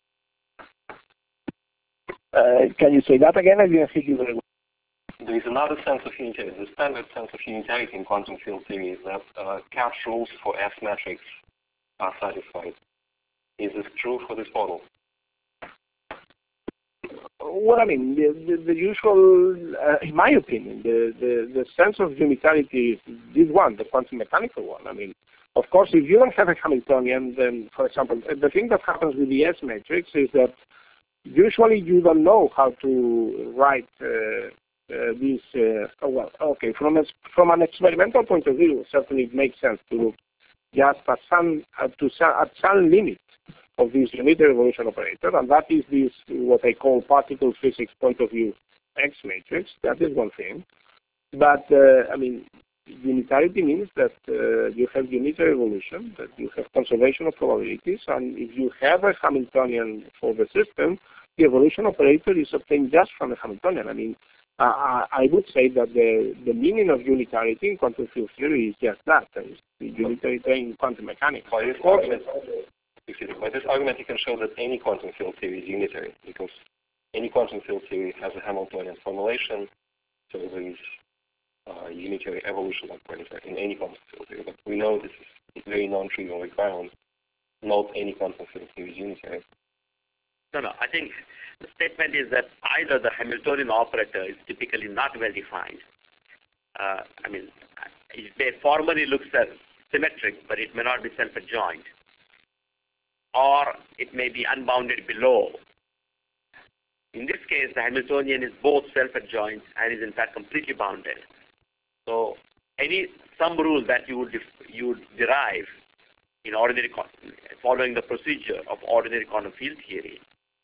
Uh, can you say that again? I didn't hear you very well. There is another sense of unitarity. The standard sense of unitarity in quantum field theory is that uh, Cash rules for S matrix are satisfied. Is this true for this model? Well, I mean, the, the, the usual, uh, in my opinion, the, the, the sense of unitarity is this one, the quantum mechanical one. I mean, of course, if you don't have a Hamiltonian, then, for example, the thing that happens with the S matrix is that usually you don't know how to write uh, uh, these, uh, oh, well, okay, from, a, from an experimental point of view, certainly it makes sense to look just at some, uh, to some, at some limit of this unitary evolution operator, and that is this, what I call particle physics point of view X matrix. That is one thing. But, uh, I mean, unitarity means that uh, you have unitary evolution, that you have conservation of probabilities, and if you have a Hamiltonian for the system, the evolution operator is obtained just from the Hamiltonian. I mean, uh, I would say that the, the meaning of unitarity in quantum field theory is just that, that is the unitarity in quantum mechanics. By this argument, excuse me, by this argument, you can show that any quantum field theory is unitary, because any quantum field theory has a Hamiltonian formulation, so there is uh, unitary evolution operator in any quantum field theory. But we know this is a very non-trivial requirement. Not any quantum field theory is unitary. No, no. I think the statement is that either the Hamiltonian operator is typically not well defined. Uh, I mean, it may formally looks as symmetric, but it may not be self-adjoint. Or it may be unbounded below. In this case, the Hamiltonian is both self-adjoint and is in fact completely bounded. So any some rule that you would you would derive in ordinary following the procedure of ordinary quantum field theory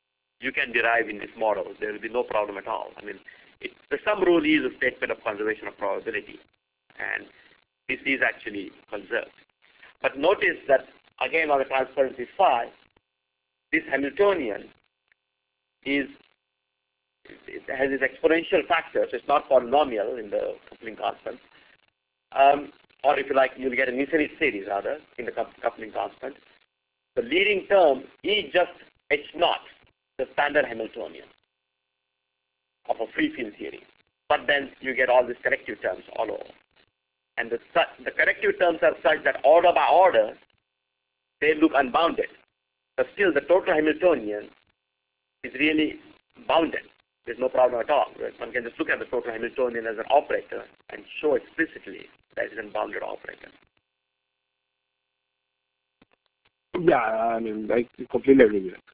you can derive in this model. There will be no problem at all. I mean, it, the sum rule is a statement of conservation of probability, and this is actually conserved. But notice that, again, on the transparency phi, this Hamiltonian is it has this exponential factor, so it's not polynomial in the coupling constant. Um, or if you like, you'll get an infinite series, rather, in the coupling constant. The leading term is just H naught, the standard Hamiltonian of a free field theory. But then you get all these corrective terms all over. And the, the corrective terms are such that order by order, they look unbounded. But still, the total Hamiltonian is really bounded. There's no problem at all. Right? One can just look at the total Hamiltonian as an operator and show explicitly that it's an unbounded operator. Yeah, I mean, I completely agree with it.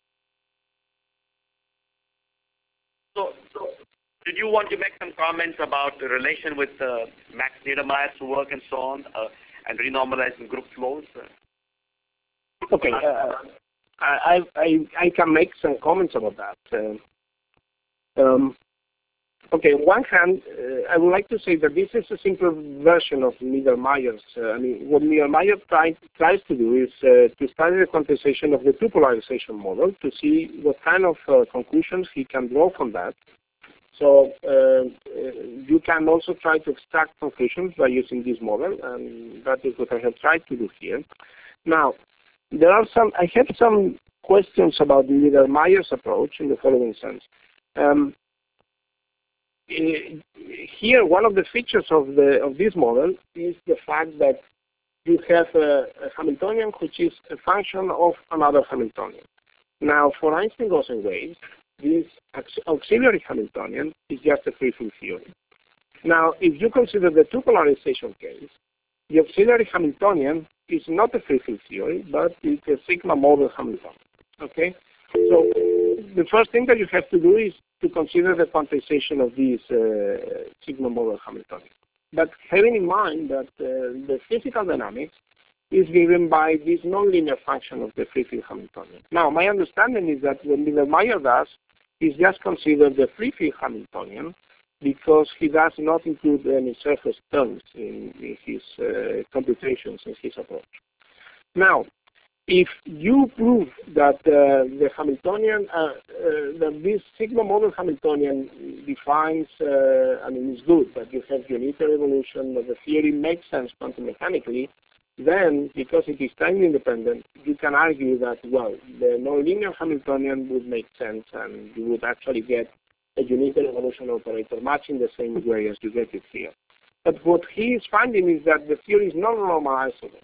So, so, did you want to make some comments about the relation with uh, Max Niedermeyer's work and so on, uh, and renormalizing group flows? Okay, uh, I, I, I can make some comments about that. Uh, um, okay, on one hand, uh, I would like to say that this is a simple version of Niedermeyer's. Uh, I mean, what Niedermeyer try, tries to do is uh, to study the quantization of the two polarization model to see what kind of uh, conclusions he can draw from that. So uh, you can also try to extract conclusions by using this model, and that is what I have tried to do here. Now, there are some. I have some questions about Niedermeyer's approach in the following sense. Um, here, one of the features of the of this model is the fact that you have a, a Hamiltonian which is a function of another Hamiltonian. Now, for Einstein-Rosen waves, this auxiliary Hamiltonian is just a free field theory. Now, if you consider the two polarization case, the auxiliary Hamiltonian is not a free field theory, but it's a sigma model Hamiltonian. Okay? So the first thing that you have to do is to consider the quantization of these uh, sigma model Hamiltonian. But having in mind that uh, the physical dynamics is given by this nonlinear function of the free field Hamiltonian. Now, my understanding is that what Niedermeyer does is just consider the free field Hamiltonian because he does not include any surface terms in, in his uh, computations, in his approach. Now, if you prove that uh, the Hamiltonian, uh, uh, that this sigma model Hamiltonian defines, uh, I mean, is good, that you have unitary evolution, that the theory makes sense quantum mechanically, then, because it is time independent, you can argue that, well, the nonlinear Hamiltonian would make sense and you would actually get a unitary evolution operator much in the same way as you get it here. But what he is finding is that the theory is not normalizable.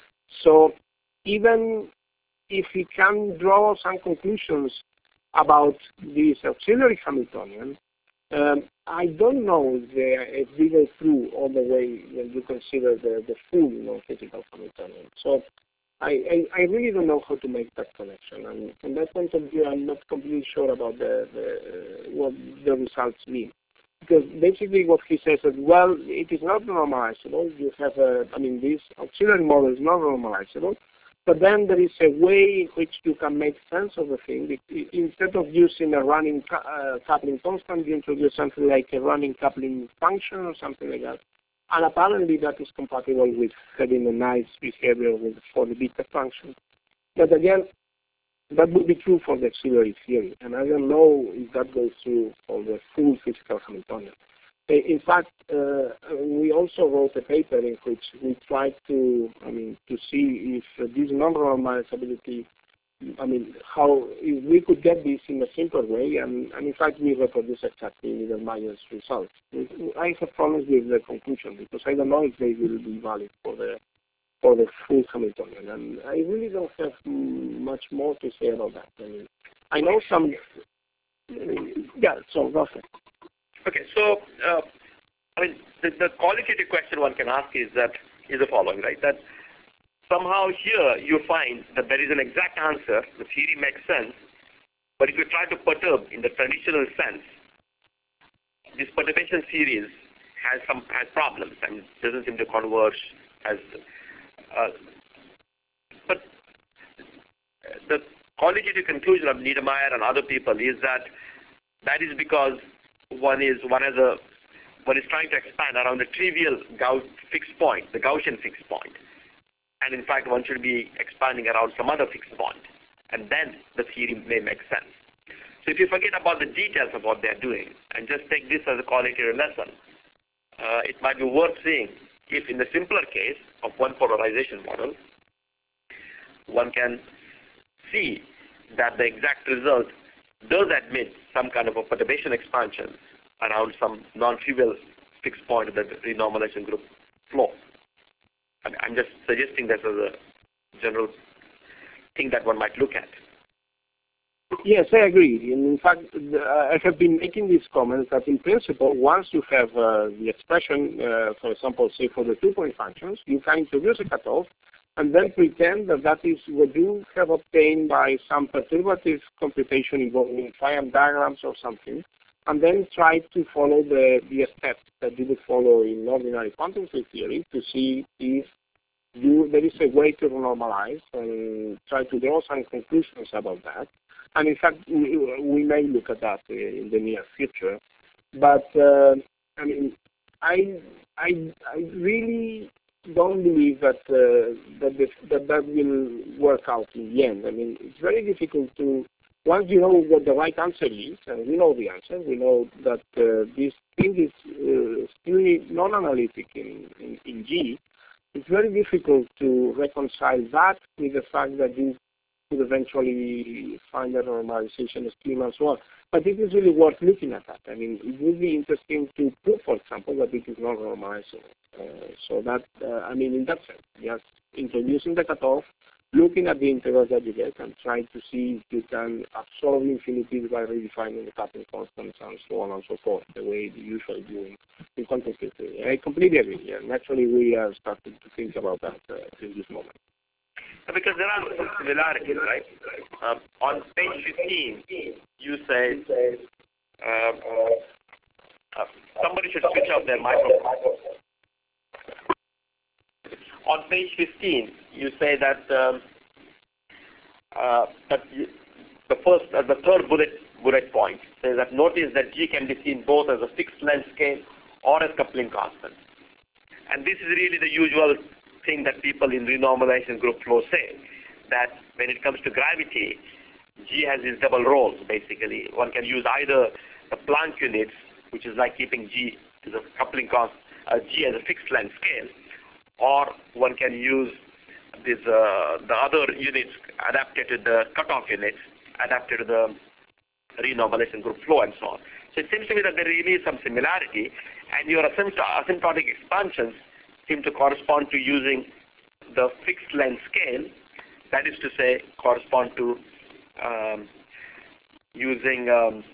So even if he can draw some conclusions about this auxiliary Hamiltonian, um, I don't know if they are, if they go through all the way when you consider the, the full non-physical Hamiltonian. So I, I, I really don't know how to make that connection. And from that point of view, I'm not completely sure about the, the, what the results mean. Because basically what he says is, well, it is not normalizable. You have a, I mean, this auxiliary model is not normalizable. But then there is a way in which you can make sense of the thing. Instead of using a running uh, coupling constant, you introduce something like a running coupling function or something like that. And apparently that is compatible with having a nice behavior with, for the beta function. But again, that would be true for the auxiliary theory. And I don't know if that goes through for the full physical Hamiltonian. In fact, uh, we also wrote a paper in which we tried to, I mean, to see if uh, this non-normalizability, I mean, how if we could get this in a simpler way, and, and in fact we reproduce exactly Niedermeyer's results. I have problems with the conclusion because I don't know if they will be valid for the for the full Hamiltonian, and I really don't have much more to say about that. I mean, I know some, yeah. So go ahead. Okay, so uh, I mean, the, the qualitative question one can ask is that is the following, right? That somehow here you find that there is an exact answer. The theory makes sense, but if you try to perturb in the traditional sense, this perturbation series has some has problems and doesn't seem to converge as. Uh, but the qualitative conclusion of Niedermeyer and other people is that that is because one is one has a one is trying to expand around a trivial Gauss fixed point, the Gaussian fixed point, and in fact one should be expanding around some other fixed point, and then the theory may make sense. So if you forget about the details of what they are doing and just take this as a qualitative lesson, uh, it might be worth seeing if in the simpler case of one polarization model, one can see that the exact result does admit some kind of a perturbation expansion around some non-trivial fixed point of the renormalization group flow. And I'm just suggesting that as a general thing that one might look at. Yes, I agree. And in fact, I have been making these comments that in principle, once you have uh, the expression, uh, for example, say for the two-point functions, you can introduce a cutoff and then pretend that that is what you have obtained by some perturbative computation involving triumph diagrams or something, and then try to follow the, the steps that you would follow in ordinary quantum field theory to see if you, there is a way to normalize and try to draw some conclusions about that. And in fact, we, we may look at that in the near future. But uh, I mean, I, I, I really don't believe that uh, that, this, that that will work out in the end. I mean, it's very difficult to, once you know what the right answer is, and we know the answer, we know that uh, this thing is uh, still non-analytic in, in, in G, it's very difficult to reconcile that with the fact that you could eventually find a normalization scheme and so on. But it is really worth looking at that. I mean, it would be interesting to prove, for example, that it is not normalizable. Uh, so that, uh, I mean, in that sense, just introducing the cutoff, looking at the integrals that you get, and trying to see if you can absorb infinities by redefining the coupling constants and so on and so forth, the way you usually do in, in quantum field theory. I completely agree. And actually, we are starting to think about that uh, in this moment. Because there are some similarities, right? Um, on page fifteen, you say uh, uh, somebody should switch off their microphone. On page fifteen, you say that um, uh, that you, the first, uh, the third bullet bullet point says that notice that G can be seen both as a fixed length scale or as coupling constant, and this is really the usual thing that people in renormalization group flow say, that when it comes to gravity, G has these double roles, basically. One can use either the Planck units, which is like keeping G as a coupling constant, uh, G as a fixed length scale, or one can use this, uh, the other units adapted to the cutoff units, adapted to the renormalization group flow and so on. So it seems to me that there really is some similarity, and your asymptotic expansions seem to correspond to using the fixed length scale, that is to say, correspond to um, using um,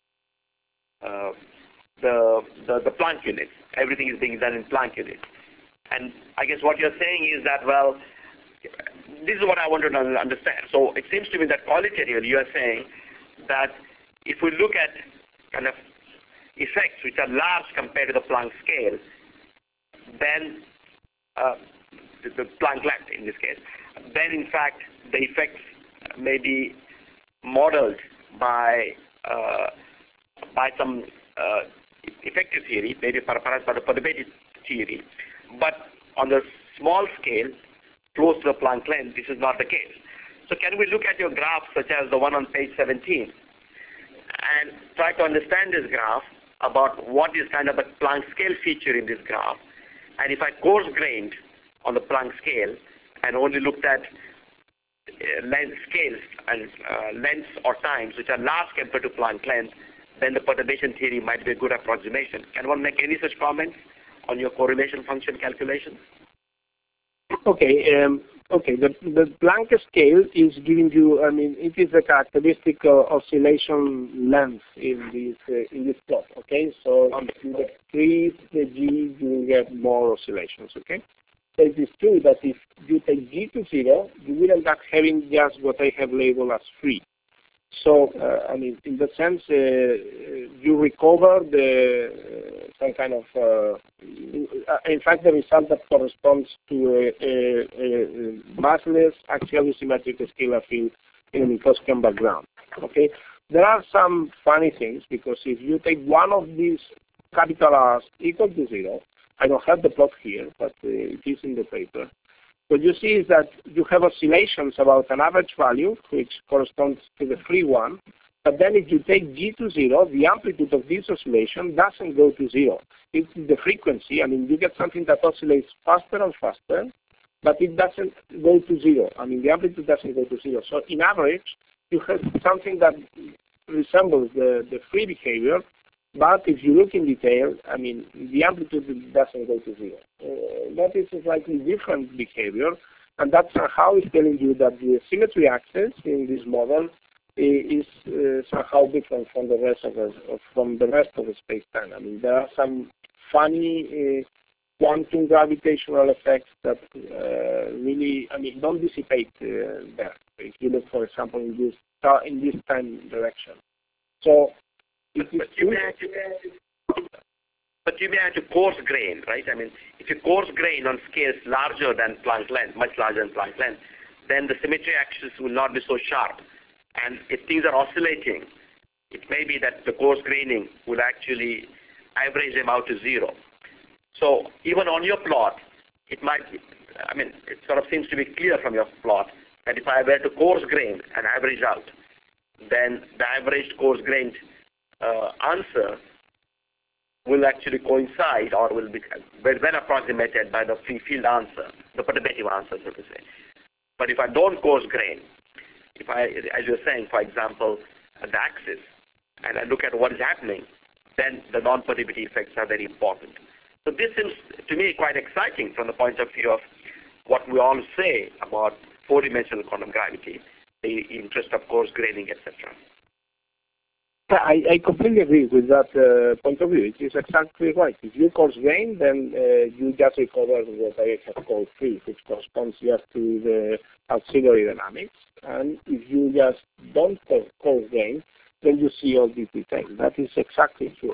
uh, the, the the Planck units. Everything is being done in Planck units. And I guess what you're saying is that, well, this is what I wanted to understand. So it seems to me that qualitatively you are saying that if we look at kind of effects which are large compared to the Planck scale, then uh, the, the Planck length in this case, then in fact the effects may be modeled by uh, by some uh, effective theory, maybe perhaps by the perturbative theory. But on the small scale, close to the Planck length, this is not the case. So can we look at your graph such as the one on page seventeen and try to understand this graph about what is kind of a Planck scale feature in this graph? And if I coarse-grained on the Planck scale and only looked at uh, length scales and uh, lengths or times which are large compared to Planck length, then the perturbation theory might be a good approximation. Can one make any such comments on your correlation function calculation? Okay, um, okay. The, the Planck scale is giving you, I mean, it is a characteristic uh, oscillation length in this uh, in this plot. Okay, so if you decrease the G, you will get more oscillations. Okay, so it is true that if you take G to zero, you will end up having just what I have labeled as free. So, uh, I mean, in that sense, uh, you recover the uh, some kind of, uh, in fact, the result that corresponds to a, a, a massless axially symmetric scalar field in a Minkowskian background. Okay, there are some funny things because if you take one of these capital R's equal to zero, I don't have the plot here, but uh, it is in the paper. What you see is that you have oscillations about an average value, which corresponds to the free one. But then if you take G to zero, the amplitude of this oscillation doesn't go to zero. It's the frequency. I mean, you get something that oscillates faster and faster, but it doesn't go to zero. I mean, the amplitude doesn't go to zero. So in average, you have something that resembles the, the free behavior. But if you look in detail, I mean, the amplitude doesn't go to zero. Uh, that is a slightly different behavior, and that's how it's telling you that the symmetry axis in this model is uh, somehow different from the rest of the from the rest of the space-time. I mean, there are some funny uh, quantum gravitational effects that uh, really, I mean, don't dissipate uh, there. If you look, for example, in this in this time direction. So. But, but, you may have to, but you may have to coarse grain, right? I mean, if you coarse grain on scales larger than Planck length, much larger than Planck length, then the symmetry axis will not be so sharp. And if things are oscillating, it may be that the coarse graining will actually average them out to zero. So even on your plot, it might be, I mean, it sort of seems to be clear from your plot that if I were to coarse grain and average out, then the averaged coarse grained Uh, answer will actually coincide or will be well, well approximated by the free field answer, the perturbative answer, so to say. But if I don't coarse grain, if I, as you're saying, for example, at the axis, and I look at what is happening, then the non-perturbative effects are very important. So this seems to me quite exciting from the point of view of what we all say about four-dimensional quantum gravity, the interest of coarse graining, et cetera. I, I completely agree with that uh, point of view. It is exactly right. If you coarse grain, then uh, you just recover what I have called free, which corresponds just to the auxiliary dynamics. And if you just don't coarse grain, then you see all these details. That is exactly true.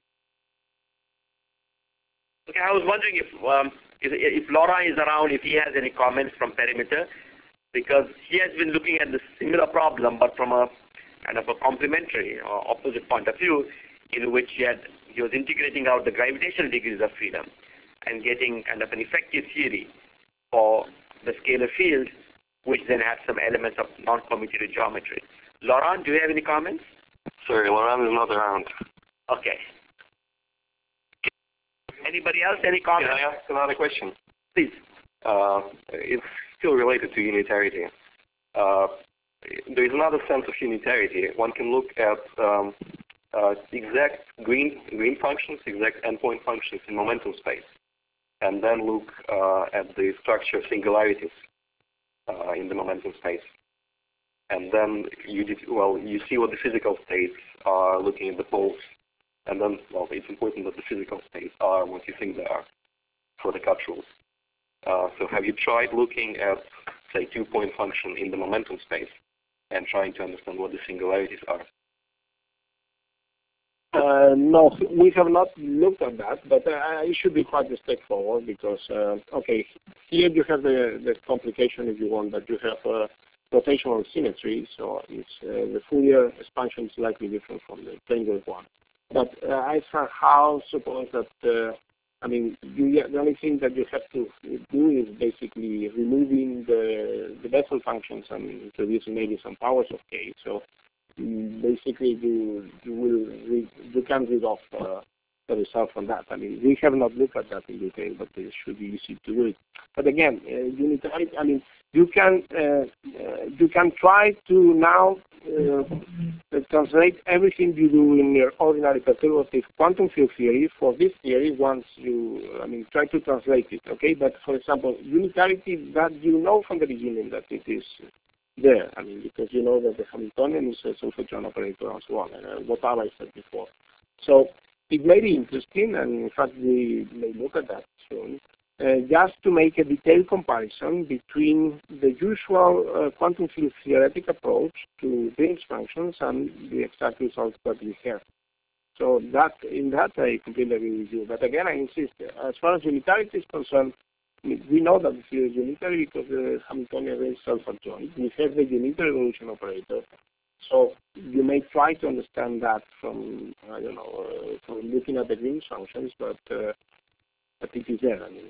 Okay, I was wondering if, um, if if Laurent is around, if he has any comments from Perimeter, because he has been looking at the similar problem, but from a kind of a complementary or opposite point of view, in which he had he was integrating out the gravitational degrees of freedom and getting kind of an effective theory for the scalar field, which then had some elements of non-commutative geometry. Laurent, do you have any comments? Sorry, Laurent is not around. Okay. Anybody else? Any comments? Can I ask another question? Please. Uh, it's still related to unitarity. Uh, there is another sense of unitarity. One can look at um, uh, exact green green functions, exact endpoint functions in momentum space, and then look uh, at the structure singularities uh, in the momentum space. And then you did, well, you see what the physical states are looking at the poles. And then, well, it's important that the physical states are what you think they are for the cut rules. Uh, so have you tried looking at, say, two-point function in the momentum space and trying to understand what the singularities are? Uh, no, we have not looked at that, but uh, it should be quite straightforward because, uh, okay, here you have the, the complication, if you want, that you have uh, rotational symmetry, so it's, uh, the Fourier expansion is slightly different from the plane wave one. But uh, I somehow suppose that, uh, I mean, you, the only thing that you have to do is basically removing the, the Bessel functions and introducing maybe some powers of k. So um, basically you, you will read, you can read off uh, the result from that. I mean, we have not looked at that in detail, but it should be easy to do it. But again, uh, unitarity, I mean, you can uh, uh, you can try to now uh, translate everything you do in your ordinary perturbative quantum field theory for this theory once you, I mean, try to translate it, okay? But for example, unitarity, that you know from the beginning that it is there, I mean, because you know that the Hamiltonian is a Solfegian operator and so on, and uh, whatever I said before. So it may be interesting, and in fact we may look at that soon, uh, just to make a detailed comparison between the usual uh, quantum field theoretic approach to Green's functions and the exact results that we have. So that in that I completely agree with you. But again, I insist, as far as unitarity is concerned, I mean, we know that the field is unitary because the Hamiltonian range is self-adjoint. We have the unitary evolution operator. So you may try to understand that from, I don't know, uh, from looking at the Green functions, but, uh, but it is there. I mean,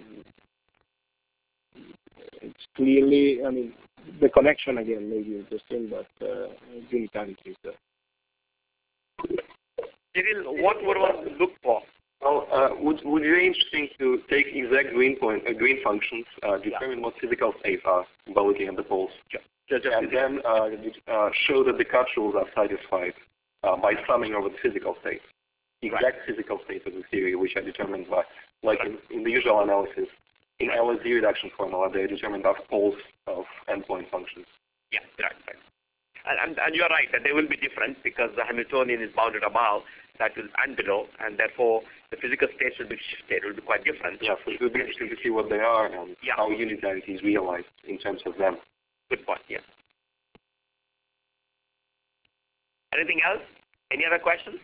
uh, it's clearly, I mean, the connection again may be interesting, but uh, unitarity is there. Cyril, what would one look for? Well, uh, would would be very interesting to take exact green point, uh, green functions, uh, determine yeah. what physical states are by looking at the poles, yeah. just, just and then uh, uh, show that the cut rules are satisfied uh, by summing over the physical states, exact right. physical states of the theory, which are determined by, like right. in, in the usual analysis, in L S D reduction formula, they are determined as poles of endpoint functions. Yeah, right, right. And, and, and you're right that they will be different because the Hamiltonian is bounded above that will and below, and therefore the physical states will be shifted. It will be quite different. Yeah, so it will be interesting to see what they are and yeah. how unitarity is realized in terms of them. Good point, yes. Anything else? Any other questions?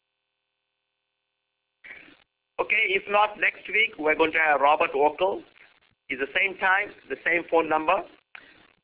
Okay, if not, next week we're going to have Robert Ockel. It's the same time, the same phone number.